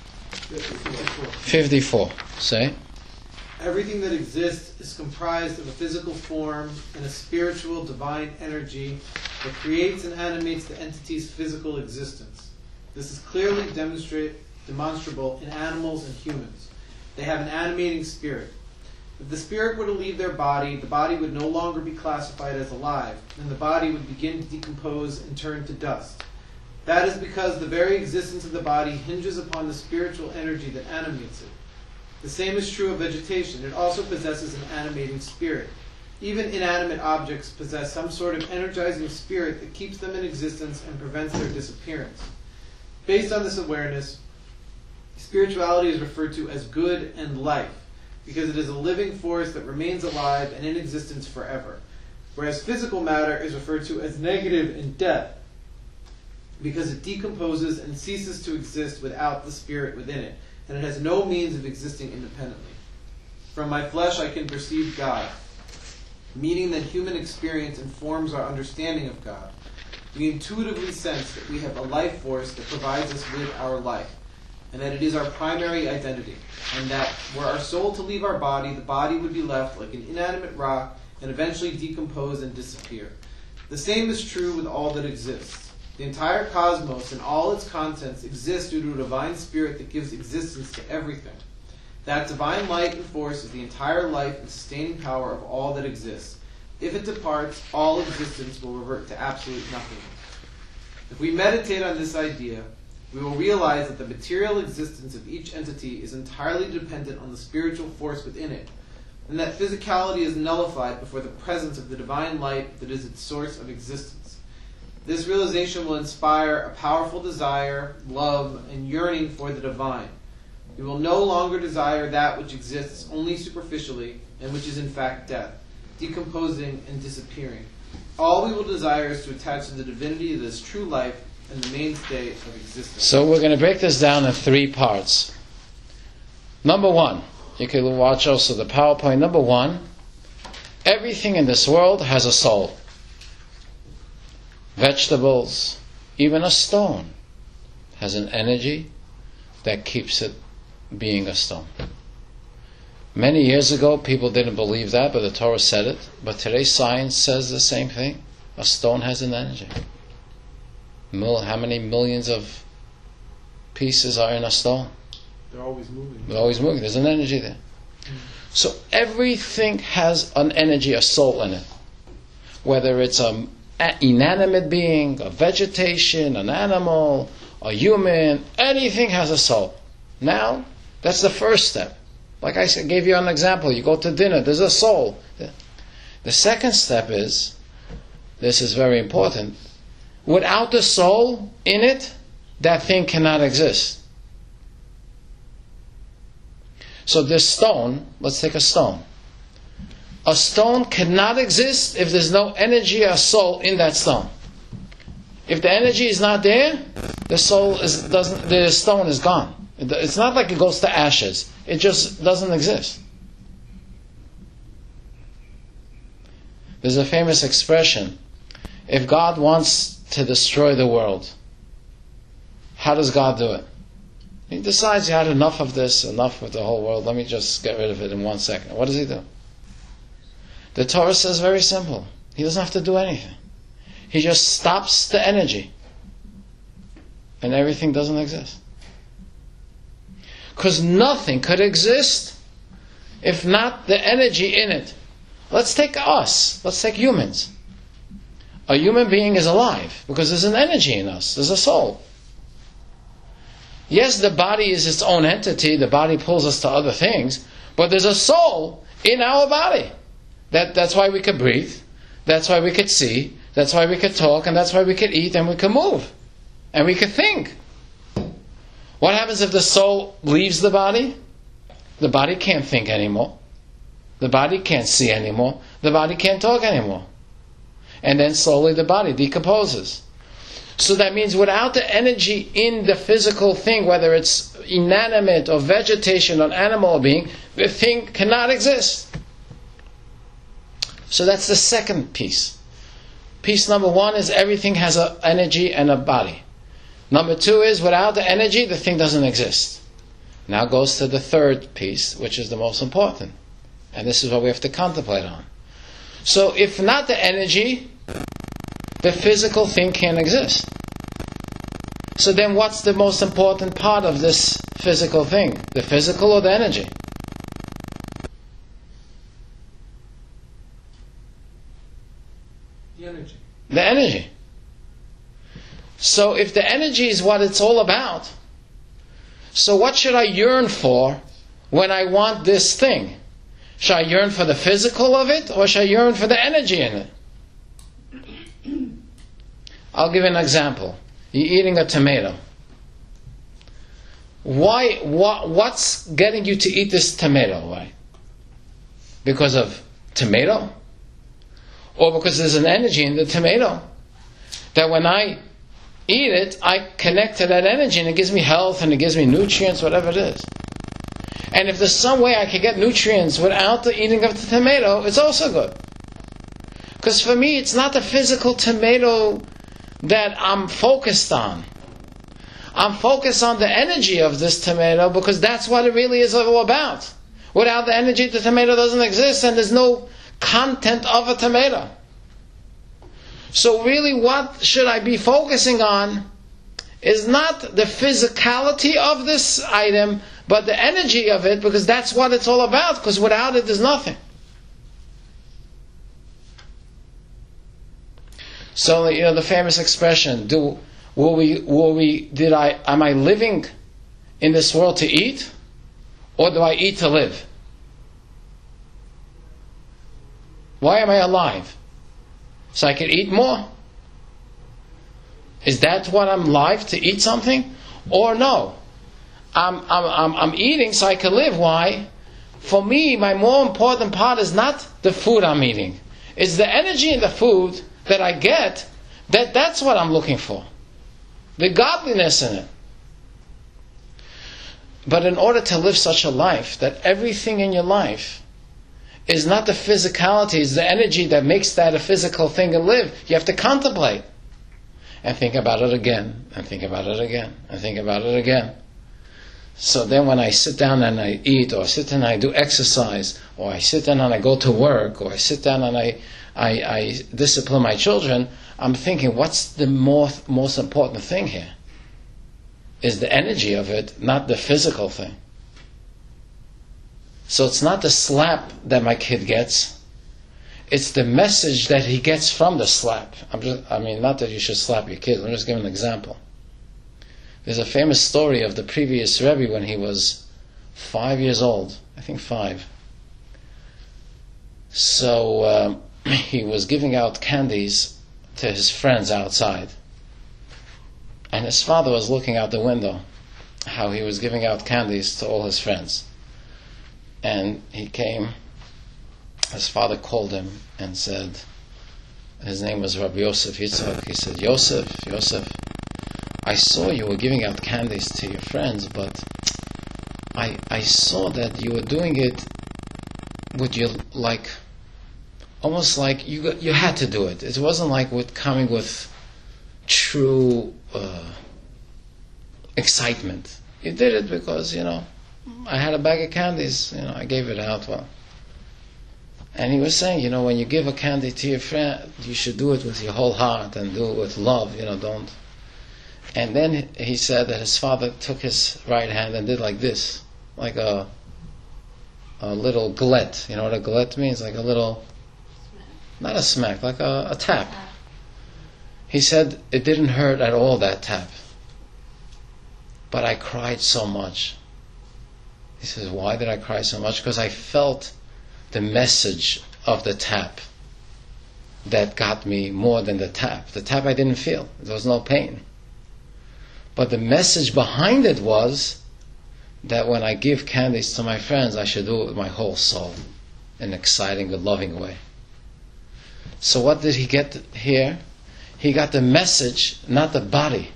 fifty-four. Say? Everything that exists is comprised of a physical form and a spiritual divine energy that creates and animates the entity's physical existence. This is clearly demonstrate, demonstrable in animals and humans. They have an animating spirit. If the spirit were to leave their body, the body would no longer be classified as alive, and the body would begin to decompose and turn to dust. That is because the very existence of the body hinges upon the spiritual energy that animates it. The same is true of vegetation. It also possesses an animating spirit. Even inanimate objects possess some sort of energizing spirit that keeps them in existence and prevents their disappearance. Based on this awareness, spirituality is referred to as good and life, because it is a living force that remains alive and in existence forever. Whereas physical matter is referred to as negative and death, because it decomposes and ceases to exist without the spirit within it, and it has no means of existing independently. From my flesh I can perceive God, meaning that human experience informs our understanding of God. We intuitively sense that we have a life force that provides us with our life, and that it is our primary identity, and that were our soul to leave our body, the body would be left like an inanimate rock and eventually decompose and disappear. The same is true with all that exists. The entire cosmos and all its contents exist due to a divine spirit that gives existence to everything. That divine light and force is the entire life and sustaining power of all that exists. If it departs, all existence will revert to absolute nothingness. If we meditate on this idea, we will realize that the material existence of each entity is entirely dependent on the spiritual force within it, and that physicality is nullified before the presence of the divine light that is its source of existence. This realization will inspire a powerful desire, love, and yearning for the divine. We will no longer desire that which exists only superficially, and which is in fact death, decomposing and disappearing. All we will desire is to attach to the divinity that is true life and the mainstay of existence. So we're going to break this down in three parts. Number one, you can watch also the PowerPoint. Number one, everything in this world has a soul. Vegetables, even a stone has an energy that keeps it being a stone. Many years ago, people didn't believe that, but the Torah said it. But today, science says the same thing. A stone has an energy. Mil- how many millions of pieces are in a stone? They're always moving. They're always moving. There's an energy there. So everything has an energy, a soul in it. Whether it's an inanimate being, a vegetation, an animal, a human, anything has a soul. Now, that's the first step. Like I said, gave you an example. You go to dinner, there's a soul. The second step is, this is very important, without the soul in it, that thing cannot exist. So this stone, let's take a stone. A stone cannot exist if there's no energy or soul in that stone. If the energy is not there, the soul is doesn't. The stone is gone. It's not like it goes to ashes. It just doesn't exist. There's a famous expression: if God wants to destroy the world, how does God do it? He decides he had enough of this, enough of the whole world. Let me just get rid of it in one second. What does he do? The Torah says very simple. He doesn't have to do anything. He just stops the energy. And everything doesn't exist. Because nothing could exist if not the energy in it. Let's take us. Let's take humans. A human being is alive because there's an energy in us. There's a soul. Yes, the body is its own entity. The body pulls us to other things. But there's a soul in our body. That, that's why we could breathe. That's why we could see. That's why we could talk. And that's why we could eat and we could move. And we could think. What happens if the soul leaves the body? The body can't think anymore. The body can't see anymore. The body can't talk anymore. And then slowly the body decomposes. So that means without the energy in the physical thing, whether it's inanimate or vegetation or animal or being, the thing cannot exist. So that's the second piece. Piece number one is everything has an energy and a body. Number two is without the energy, the thing doesn't exist. Now goes to the third piece, which is the most important. And this is what we have to contemplate on. So if not the energy, the physical thing can't exist. So then what's the most important part of this physical thing? The physical or the energy? The energy. The energy. So if the energy is what it's all about, so what should I yearn for when I want this thing? Should I yearn for the physical of it, or should I yearn for the energy in it? I'll give you an example. You're eating a tomato. Why? What? What's getting you to eat this tomato? Why? Because of tomato, or because there's an energy in the tomato that when I eat it, I connect to that energy and it gives me health and it gives me nutrients, whatever it is. And if there's some way I can get nutrients without the eating of the tomato, it's also good. Because for me, it's not the physical tomato that I'm focused on. I'm focused on the energy of this tomato because that's what it really is all about. Without the energy, the tomato doesn't exist and there's no content of a tomato. So really what should I be focusing on is not the physicality of this item, but the energy of it, because that's what it's all about, because without it there's nothing. So, you know, the famous expression, do will we will we did I am I living in this world to eat, or do I eat to live? Why am I alive? So I can eat more? Is that what I'm alive, to eat something? Or no? I'm, I'm, I'm, I'm eating so I can live. Why? For me, my more important part is not the food I'm eating. It's the energy in the food that I get. That, that's what I'm looking for. The godliness in it. But in order to live such a life, that everything in your life is not the physicality, it's the energy that makes that a physical thing and live. You have to contemplate. And think about it again, and think about it again, and think about it again. So then when I sit down and I eat, or I sit down and I do exercise, or I sit down and I go to work, or I sit down and I, I, I discipline my children, I'm thinking, what's the most, most important thing here? Is the energy of it, not the physical thing. So it's not the slap that my kid gets, it's the message that he gets from the slap. I'm just, I mean, not that you should slap your kids, I'm just giving an example. There's a famous story of the previous Rebbe when he was five years old, I think five. So um, he was giving out candies to his friends outside. And his father was looking out the window, how he was giving out candies to all his friends. And he came, his father called him and said, his name was Rabbi Yosef Yitzchak, he said, Yosef, Yosef, I saw you were giving out candies to your friends, but I I saw that you were doing it with your, like, almost like you got, you had to do it. It wasn't like with coming with true uh, excitement. You did it because, you know, I had a bag of candies, you know, I gave it out. Well, and he was saying, you know, when you give a candy to your friend, you should do it with your whole heart and do it with love, you know, don't. And then he said that his father took his right hand and did like this, like a a little glet. You know what a glet means? Like a little, not a smack, like a, a tap. He said it didn't hurt at all, that tap. But I cried so much. He says, why did I cry so much? Because I felt the message of the tap that got me more than the tap. The tap I didn't feel. There was no pain. But the message behind it was that when I give candies to my friends, I should do it with my whole soul, in an exciting, good, loving way. So what did he get here? He got the message, not the body.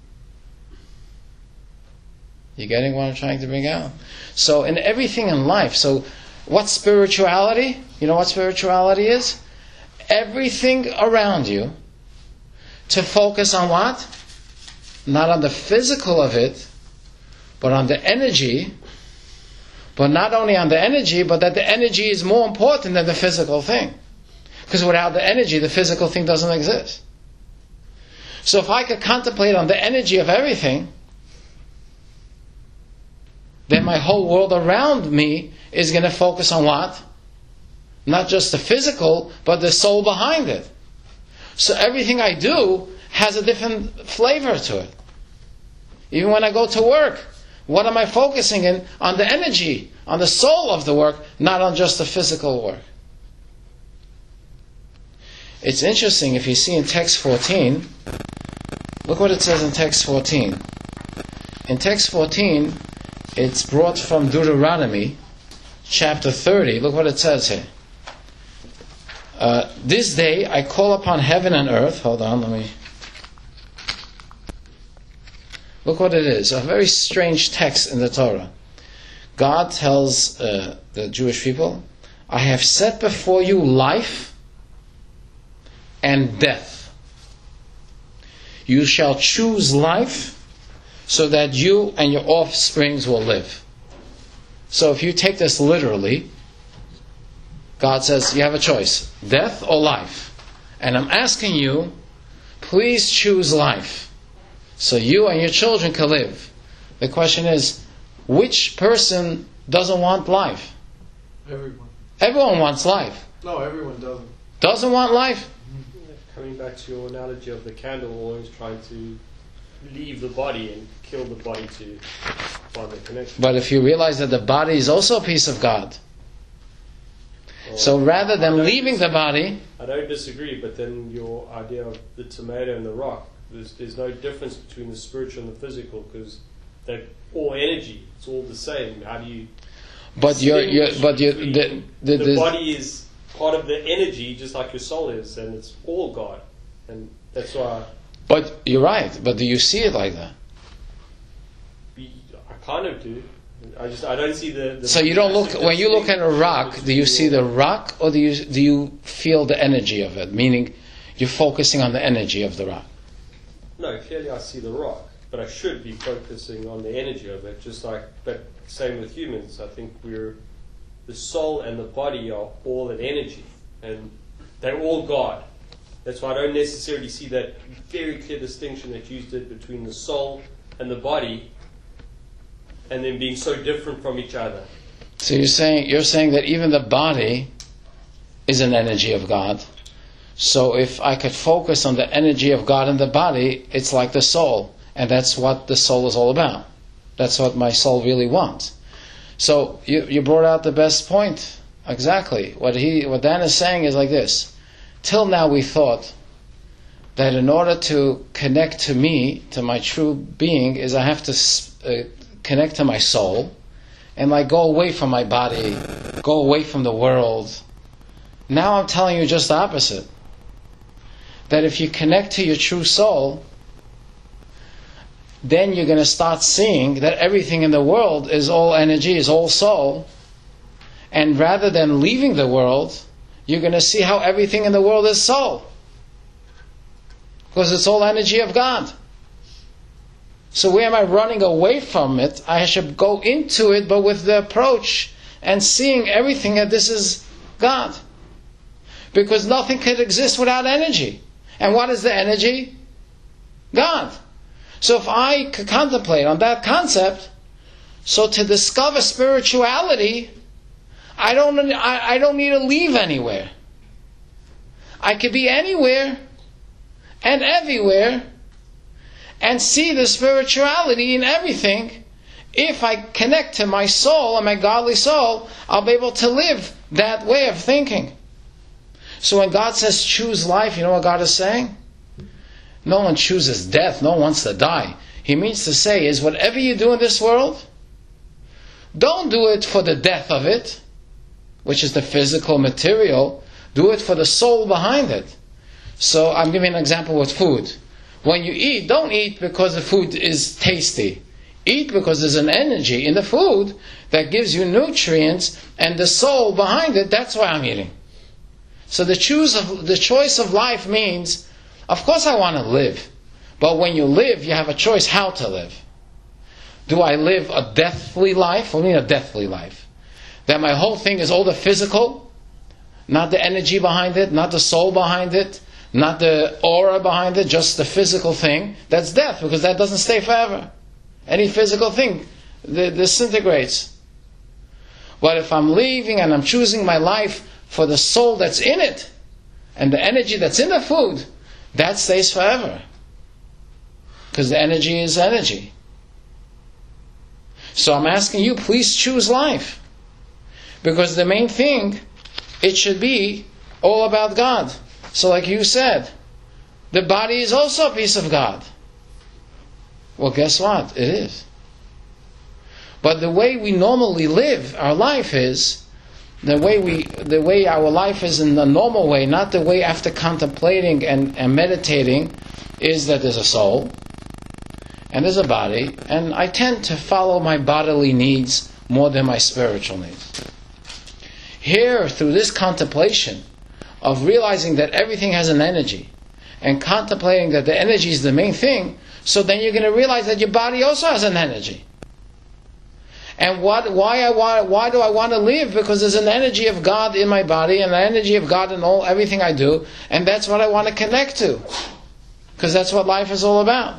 You getting what I'm trying to bring out? So in everything in life, so what's spirituality? You know what spirituality is? Everything around you to focus on what? Not on the physical of it, but on the energy. But not only on the energy, but that the energy is more important than the physical thing. Because without the energy, the physical thing doesn't exist. So if I could contemplate on the energy of everything, then my whole world around me is going to focus on what? Not just the physical, but the soul behind it. So everything I do has a different flavor to it. Even when I go to work, what am I focusing in? On the energy, on the soul of the work, not on just the physical work. It's interesting, if you see in text fourteen, look what it says in text fourteen. In text fourteen, it's brought from Deuteronomy, chapter thirty. Look what it says here. Uh, this day I call upon heaven and earth. Hold on, let me... Look what it is. A very strange text in the Torah. God tells uh, the Jewish people, I have set before you life and death. You shall choose life so that you and your offsprings will live. So if you take this literally, God says you have a choice, death or life. And I'm asking you, please choose life so you and your children can live. The question is, which person doesn't want life? Everyone. Everyone wants life. No, everyone doesn't. Doesn't want life? Coming back to your analogy of the candle, always trying to leave the body and kill the body to find the connection. But if you realize that the body is also a piece of God, Well, so rather I than don't leaving the body, I don't disagree, but then your idea of the tomato and the rock, there's, there's no difference between the spiritual and the physical, because they're all energy. It's all the same. How do you... but you're, you're but you the, the, the the, body is part of the energy, just like your soul is, and it's all God. And that's why but you're right. But do you see it like that? I, I kind of do. I just I don't see the. the So you don't look when you look at a rock. Do you see the rock, or do you do you feel the energy of it? Meaning, you're focusing on the energy of the rock. No, clearly I see the rock. but I should be focusing on the energy of it. Just like, but same with humans. I think we're the soul and the body are all an energy, and they're all God. That's why I don't necessarily see that very clear distinction that you did between the soul and the body, and them being so different from each other. So you're saying you're saying that even the body is an energy of God. So if I could focus on the energy of God in the body, it's like the soul, and that's what the soul is all about. That's what my soul really wants. So you you brought out the best point. Exactly. What he what Dan is saying is like this. Till now we thought that in order to connect to me, to my true being, is I have to uh, connect to my soul and like go away from my body, go away from the world. Now I'm telling you just the opposite. That if you connect to your true soul, then you're going to start seeing that everything in the world is all energy, is all soul. And rather than leaving the world, you're going to see how everything in the world is soul. Because it's all energy of God. So where am I running away from it? I should go into it, but with the approach and seeing everything that this is God. Because nothing could exist without energy. And what is the energy? God. So if I could contemplate on that concept, so to discover spirituality, I don't, I, I don't need to leave anywhere. I could be anywhere and everywhere and see the spirituality in everything. If I connect to my soul and my godly soul, I'll be able to live that way of thinking. So when God says choose life, you know what God is saying? No one chooses death. No one wants to die. He means to say is whatever you do in this world, don't do it for the death of it, which is the physical material. Do it for the soul behind it. So I'm giving an example with food. When you eat, don't eat because the food is tasty. Eat because there's an energy in the food that gives you nutrients, and the soul behind it, that's why I'm eating. So the choose of the choice of life means, of course I want to live. But when you live, you have a choice how to live. Do I live a deathly life? What do you mean a deathly life? That my whole thing is all the physical, not the energy behind it, not the soul behind it, not the aura behind it, just the physical thing. That's death, because that doesn't stay forever. Any physical thing disintegrates. But if I'm leaving and I'm choosing my life for the soul that's in it, and the energy that's in the food, that stays forever. Because the energy is energy. So I'm asking you, please choose life. Because the main thing, it should be all about God. So like you said, the body is also a piece of God. Well, guess what? It is. But the way we normally live our life is, the way we, the way our life is in the normal way, not the way after contemplating and, and meditating, is that there's a soul, and there's a body, and I tend to follow my bodily needs more than my spiritual needs. Here, through this contemplation of realizing that everything has an energy, and contemplating that the energy is the main thing, so then you're going to realize that your body also has an energy. And what, why, I want, why do I want to live? Because there's an energy of God in my body, and an energy of God in all everything I do, and that's what I want to connect to. Because that's what life is all about.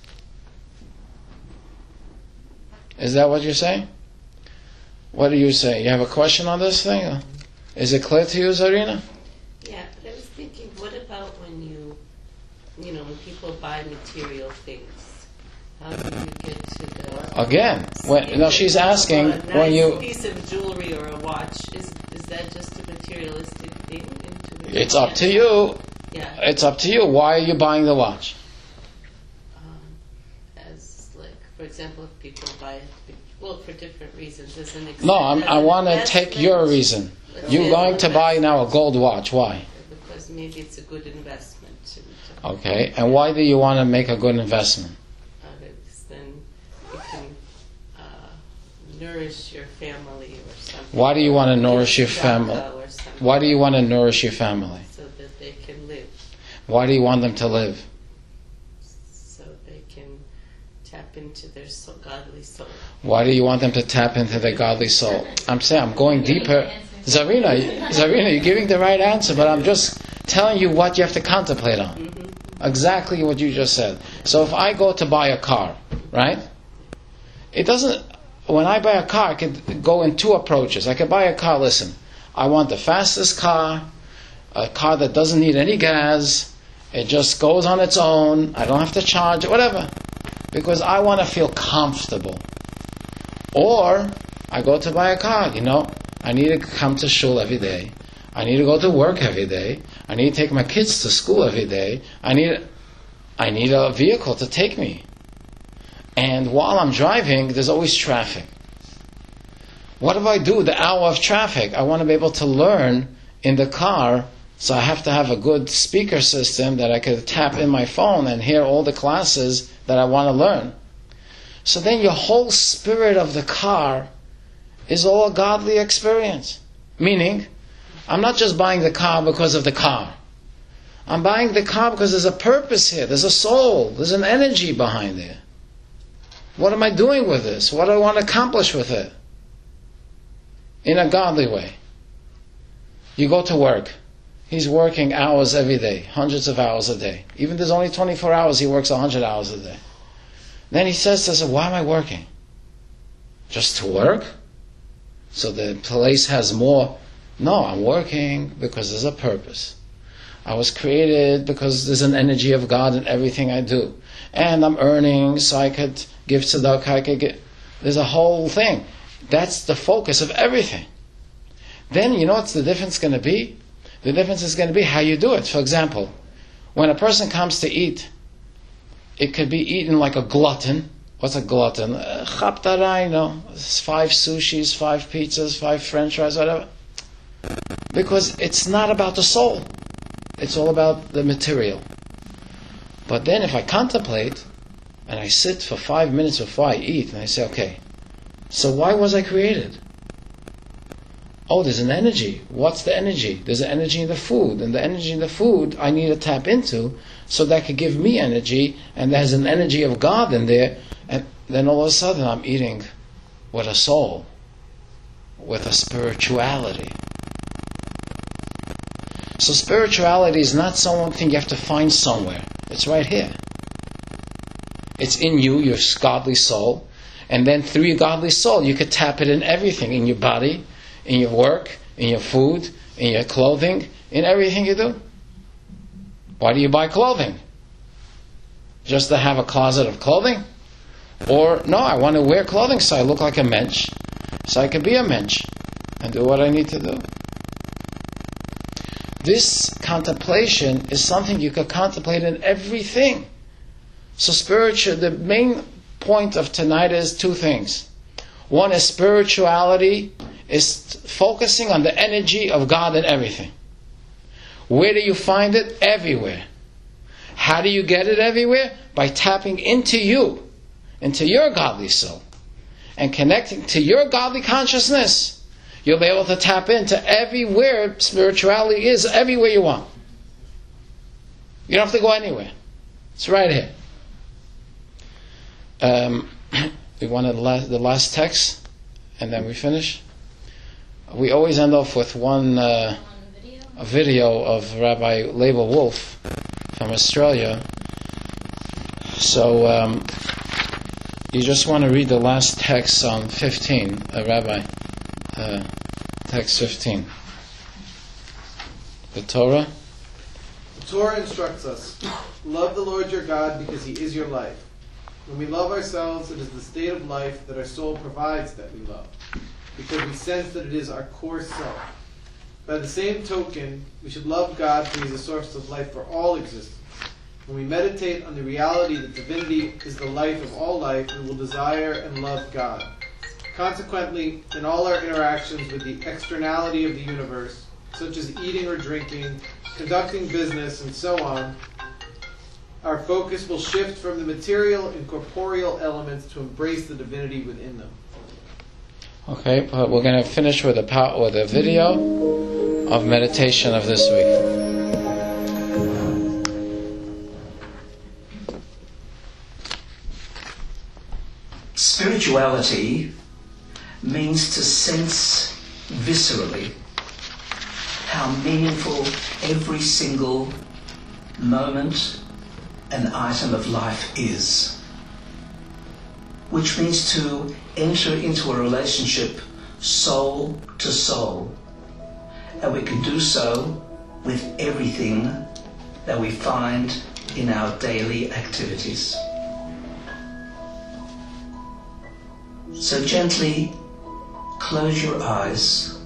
Is that what you're saying? What do you say? You have a question on this thing? Is it clear to you, Zarina? Yeah, but I was thinking, what about when you, you know, when people buy material things? How do you get to the... Again, when, no, she's asking a nice when you... piece of jewelry or a watch, is is that just a materialistic thing? Into It's up to you. Yeah. It's up to you. Why are you buying the watch? Um, as, like, for example, if people buy it, well, for different reasons. As an No, I'm, I want to take your reason. You're going to buy now a gold watch. Why? Because maybe it's a good investment. Okay, and why do you want to make a good investment? Then you can uh, nourish your family or something. Why do you want to nourish your family? Why do you want to nourish your family? So that they can live. Why do you want them to live? So they can tap into their soul, godly soul. Why do you want them to tap into their godly soul? I'm saying I'm going deeper. Zarina, Zarina, you're giving the right answer, but I'm just telling you what you have to contemplate on. Mm-hmm. Exactly what you just said. So if I go to buy a car, right? It doesn't, when I buy a car, I could go in two approaches. I could buy a car, listen, I want the fastest car, a car that doesn't need any gas, it just goes on its own, I don't have to charge it, whatever. Because I want to feel comfortable. Or, I go to buy a car, you know, I need to come to shul every day. I need to go to work every day. I need to take my kids to school every day. I need, I need a vehicle to take me. And while I'm driving, there's always traffic. What if I do the hour of traffic? I want to be able to learn in the car, so I have to have a good speaker system that I could tap in my phone and hear all the classes that I want to learn. So then your whole spirit of the car is all a godly experience. Meaning, I'm not just buying the car because of the car. I'm buying the car because there's a purpose here. There's a soul. There's an energy behind it. What am I doing with this? What do I want to accomplish with it? In a godly way. You go to work. He's working hours every day, hundreds of hours a day. Even if there's only twenty-four hours, he works one hundred hours a day. Then he says to us, why am I working? Just to work? So the place has more. No, I'm working because there's a purpose. I was created because there's an energy of God in everything I do. And I'm earning so I could give tzedakah, I could get... There's a whole thing. That's the focus of everything. Then, you know what's the difference going to be? The difference is going to be how you do it. For example, when a person comes to eat, it could be eaten like a glutton. What's a glutton? Uh, Chaptarai, no. Five sushis, five pizzas, five french fries, whatever. Because it's not about the soul. It's all about the material. But then if I contemplate, and I sit for five minutes before I eat, and I say, okay, so why was I created? Oh, there's an energy. What's the energy? There's an energy in the food. And the energy in the food I need to tap into so that could give me energy, and there's an energy of God in there. And then all of a sudden I'm eating with a soul, with a spirituality. So spirituality is not something you have to find somewhere. It's right here. It's in you, your godly soul. And then through your godly soul, you could tap it in everything, in your body, in your work, in your food, in your clothing, in everything you do. Why do you buy clothing? Just to have a closet of clothing? Or, no, I want to wear clothing so I look like a mensch, so I can be a mensch and do what I need to do. This contemplation is something you can contemplate in everything. So spiritual, the main point of tonight is two things. One is spirituality is focusing on the energy of God in everything. Where do you find it? Everywhere. How do you get it everywhere? By tapping into you, into your godly soul, and connecting to your godly consciousness. You'll be able to tap into everywhere spirituality is, everywhere you want. You don't have to go anywhere. It's right here. Um, we wanted the last, the last text, and then we finish. We always end off with one uh, a video of Rabbi Label Wolf from Australia. So um, you just want to read the last text on fifteen, uh, Rabbi. Uh, text fifteen. The Torah. The Torah instructs us, love the Lord your God because He is your life. When we love ourselves, it is the state of life that our soul provides that we love, because we sense that it is our core self. By the same token, we should love God, for He is the source of life for all existence. When we meditate on the reality that divinity is the life of all life, we will desire and love God. Consequently, in all our interactions with the externality of the universe, such as eating or drinking, conducting business, and so on, our focus will shift from the material and corporeal elements to embrace the divinity within them. Okay, but we're going to finish with a part with a video of meditation of this week. Spirituality means to sense viscerally how meaningful every single moment and item of life is, which means to enter into a relationship soul to soul, and we can do so with everything that we find in our daily activities. So gently close your eyes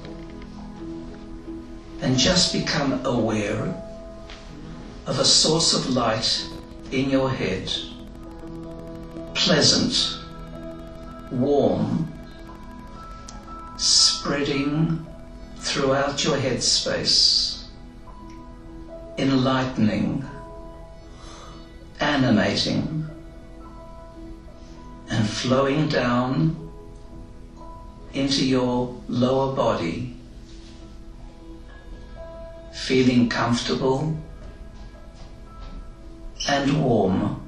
and just become aware of a source of light in your head, pleasant, warm, spreading throughout your head space, enlightening, animating, and flowing down into your lower body, feeling comfortable and warm.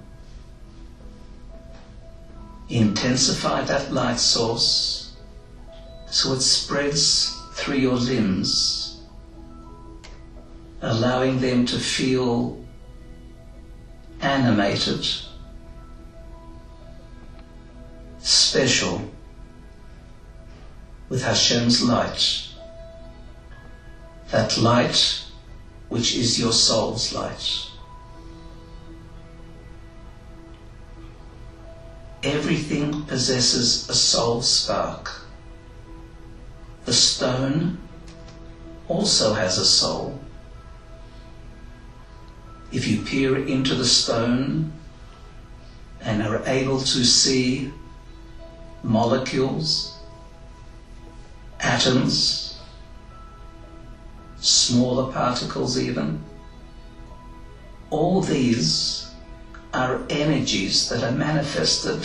Intensify that light source so it spreads through your limbs, allowing them to feel animated, special, with Hashem's light, that light which is your soul's light. Everything possesses a soul spark. The stone also has a soul. If you peer into the stone and are able to see molecules, atoms, smaller particles even, all these are energies that are manifested.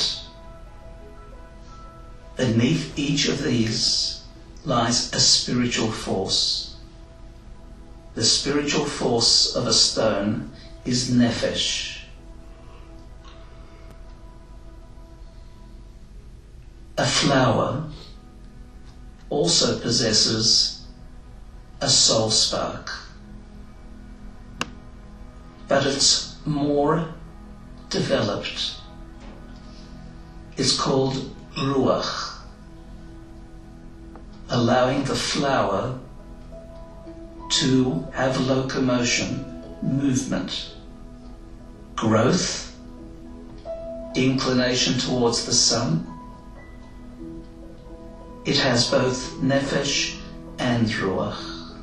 Beneath each of these lies a spiritual force. The spiritual force of a stone is nefesh. A flower also possesses a soul spark, but it's more developed. It's called ruach, allowing the flower to have locomotion, movement, growth, inclination towards the sun. It has both nefesh and ruach.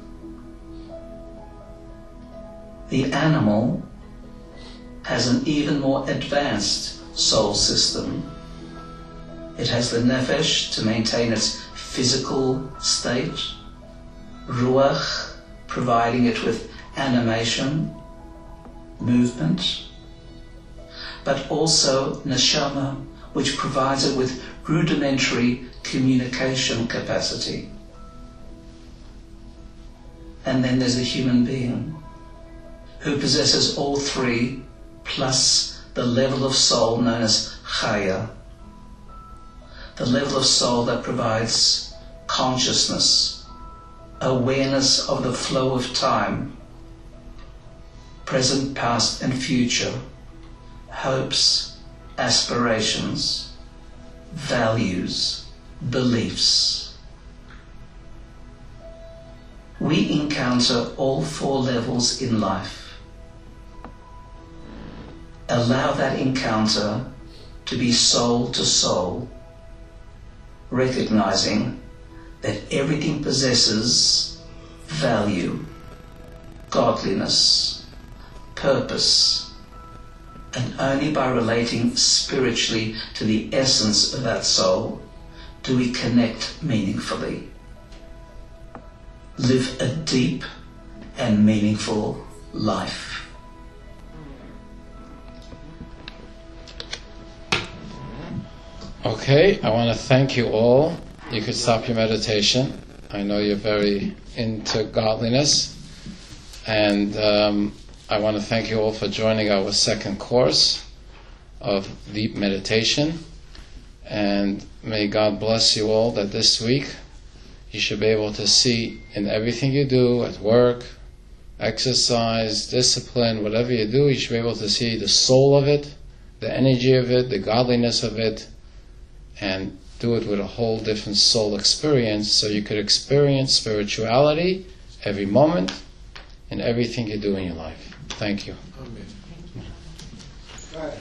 The animal has an even more advanced soul system. It has the nefesh to maintain its physical state, ruach providing it with animation, movement, but also neshama, which provides it with rudimentary communication capacity. And then there's the human being, who possesses all three, plus the level of soul known as chaya, the level of soul that provides consciousness, awareness of the flow of time, present, past, and future, hopes, aspirations, values, beliefs. We encounter all four levels in life. Allow that encounter to be soul to soul, recognizing that everything possesses value, godliness, purpose, and only by relating spiritually to the essence of that soul do we connect meaningfully, live a deep and meaningful life. Okay, I want to thank you all. You could stop your meditation. I know you're very into godliness. And um, I want to thank you all for joining our second course of deep meditation. And may God bless you all that this week you should be able to see in everything you do, at work, exercise, discipline, whatever you do, you should be able to see the soul of it, the energy of it, the godliness of it, and do it with a whole different soul experience, so you could experience spirituality every moment in everything you do in your life. Thank you. Amen.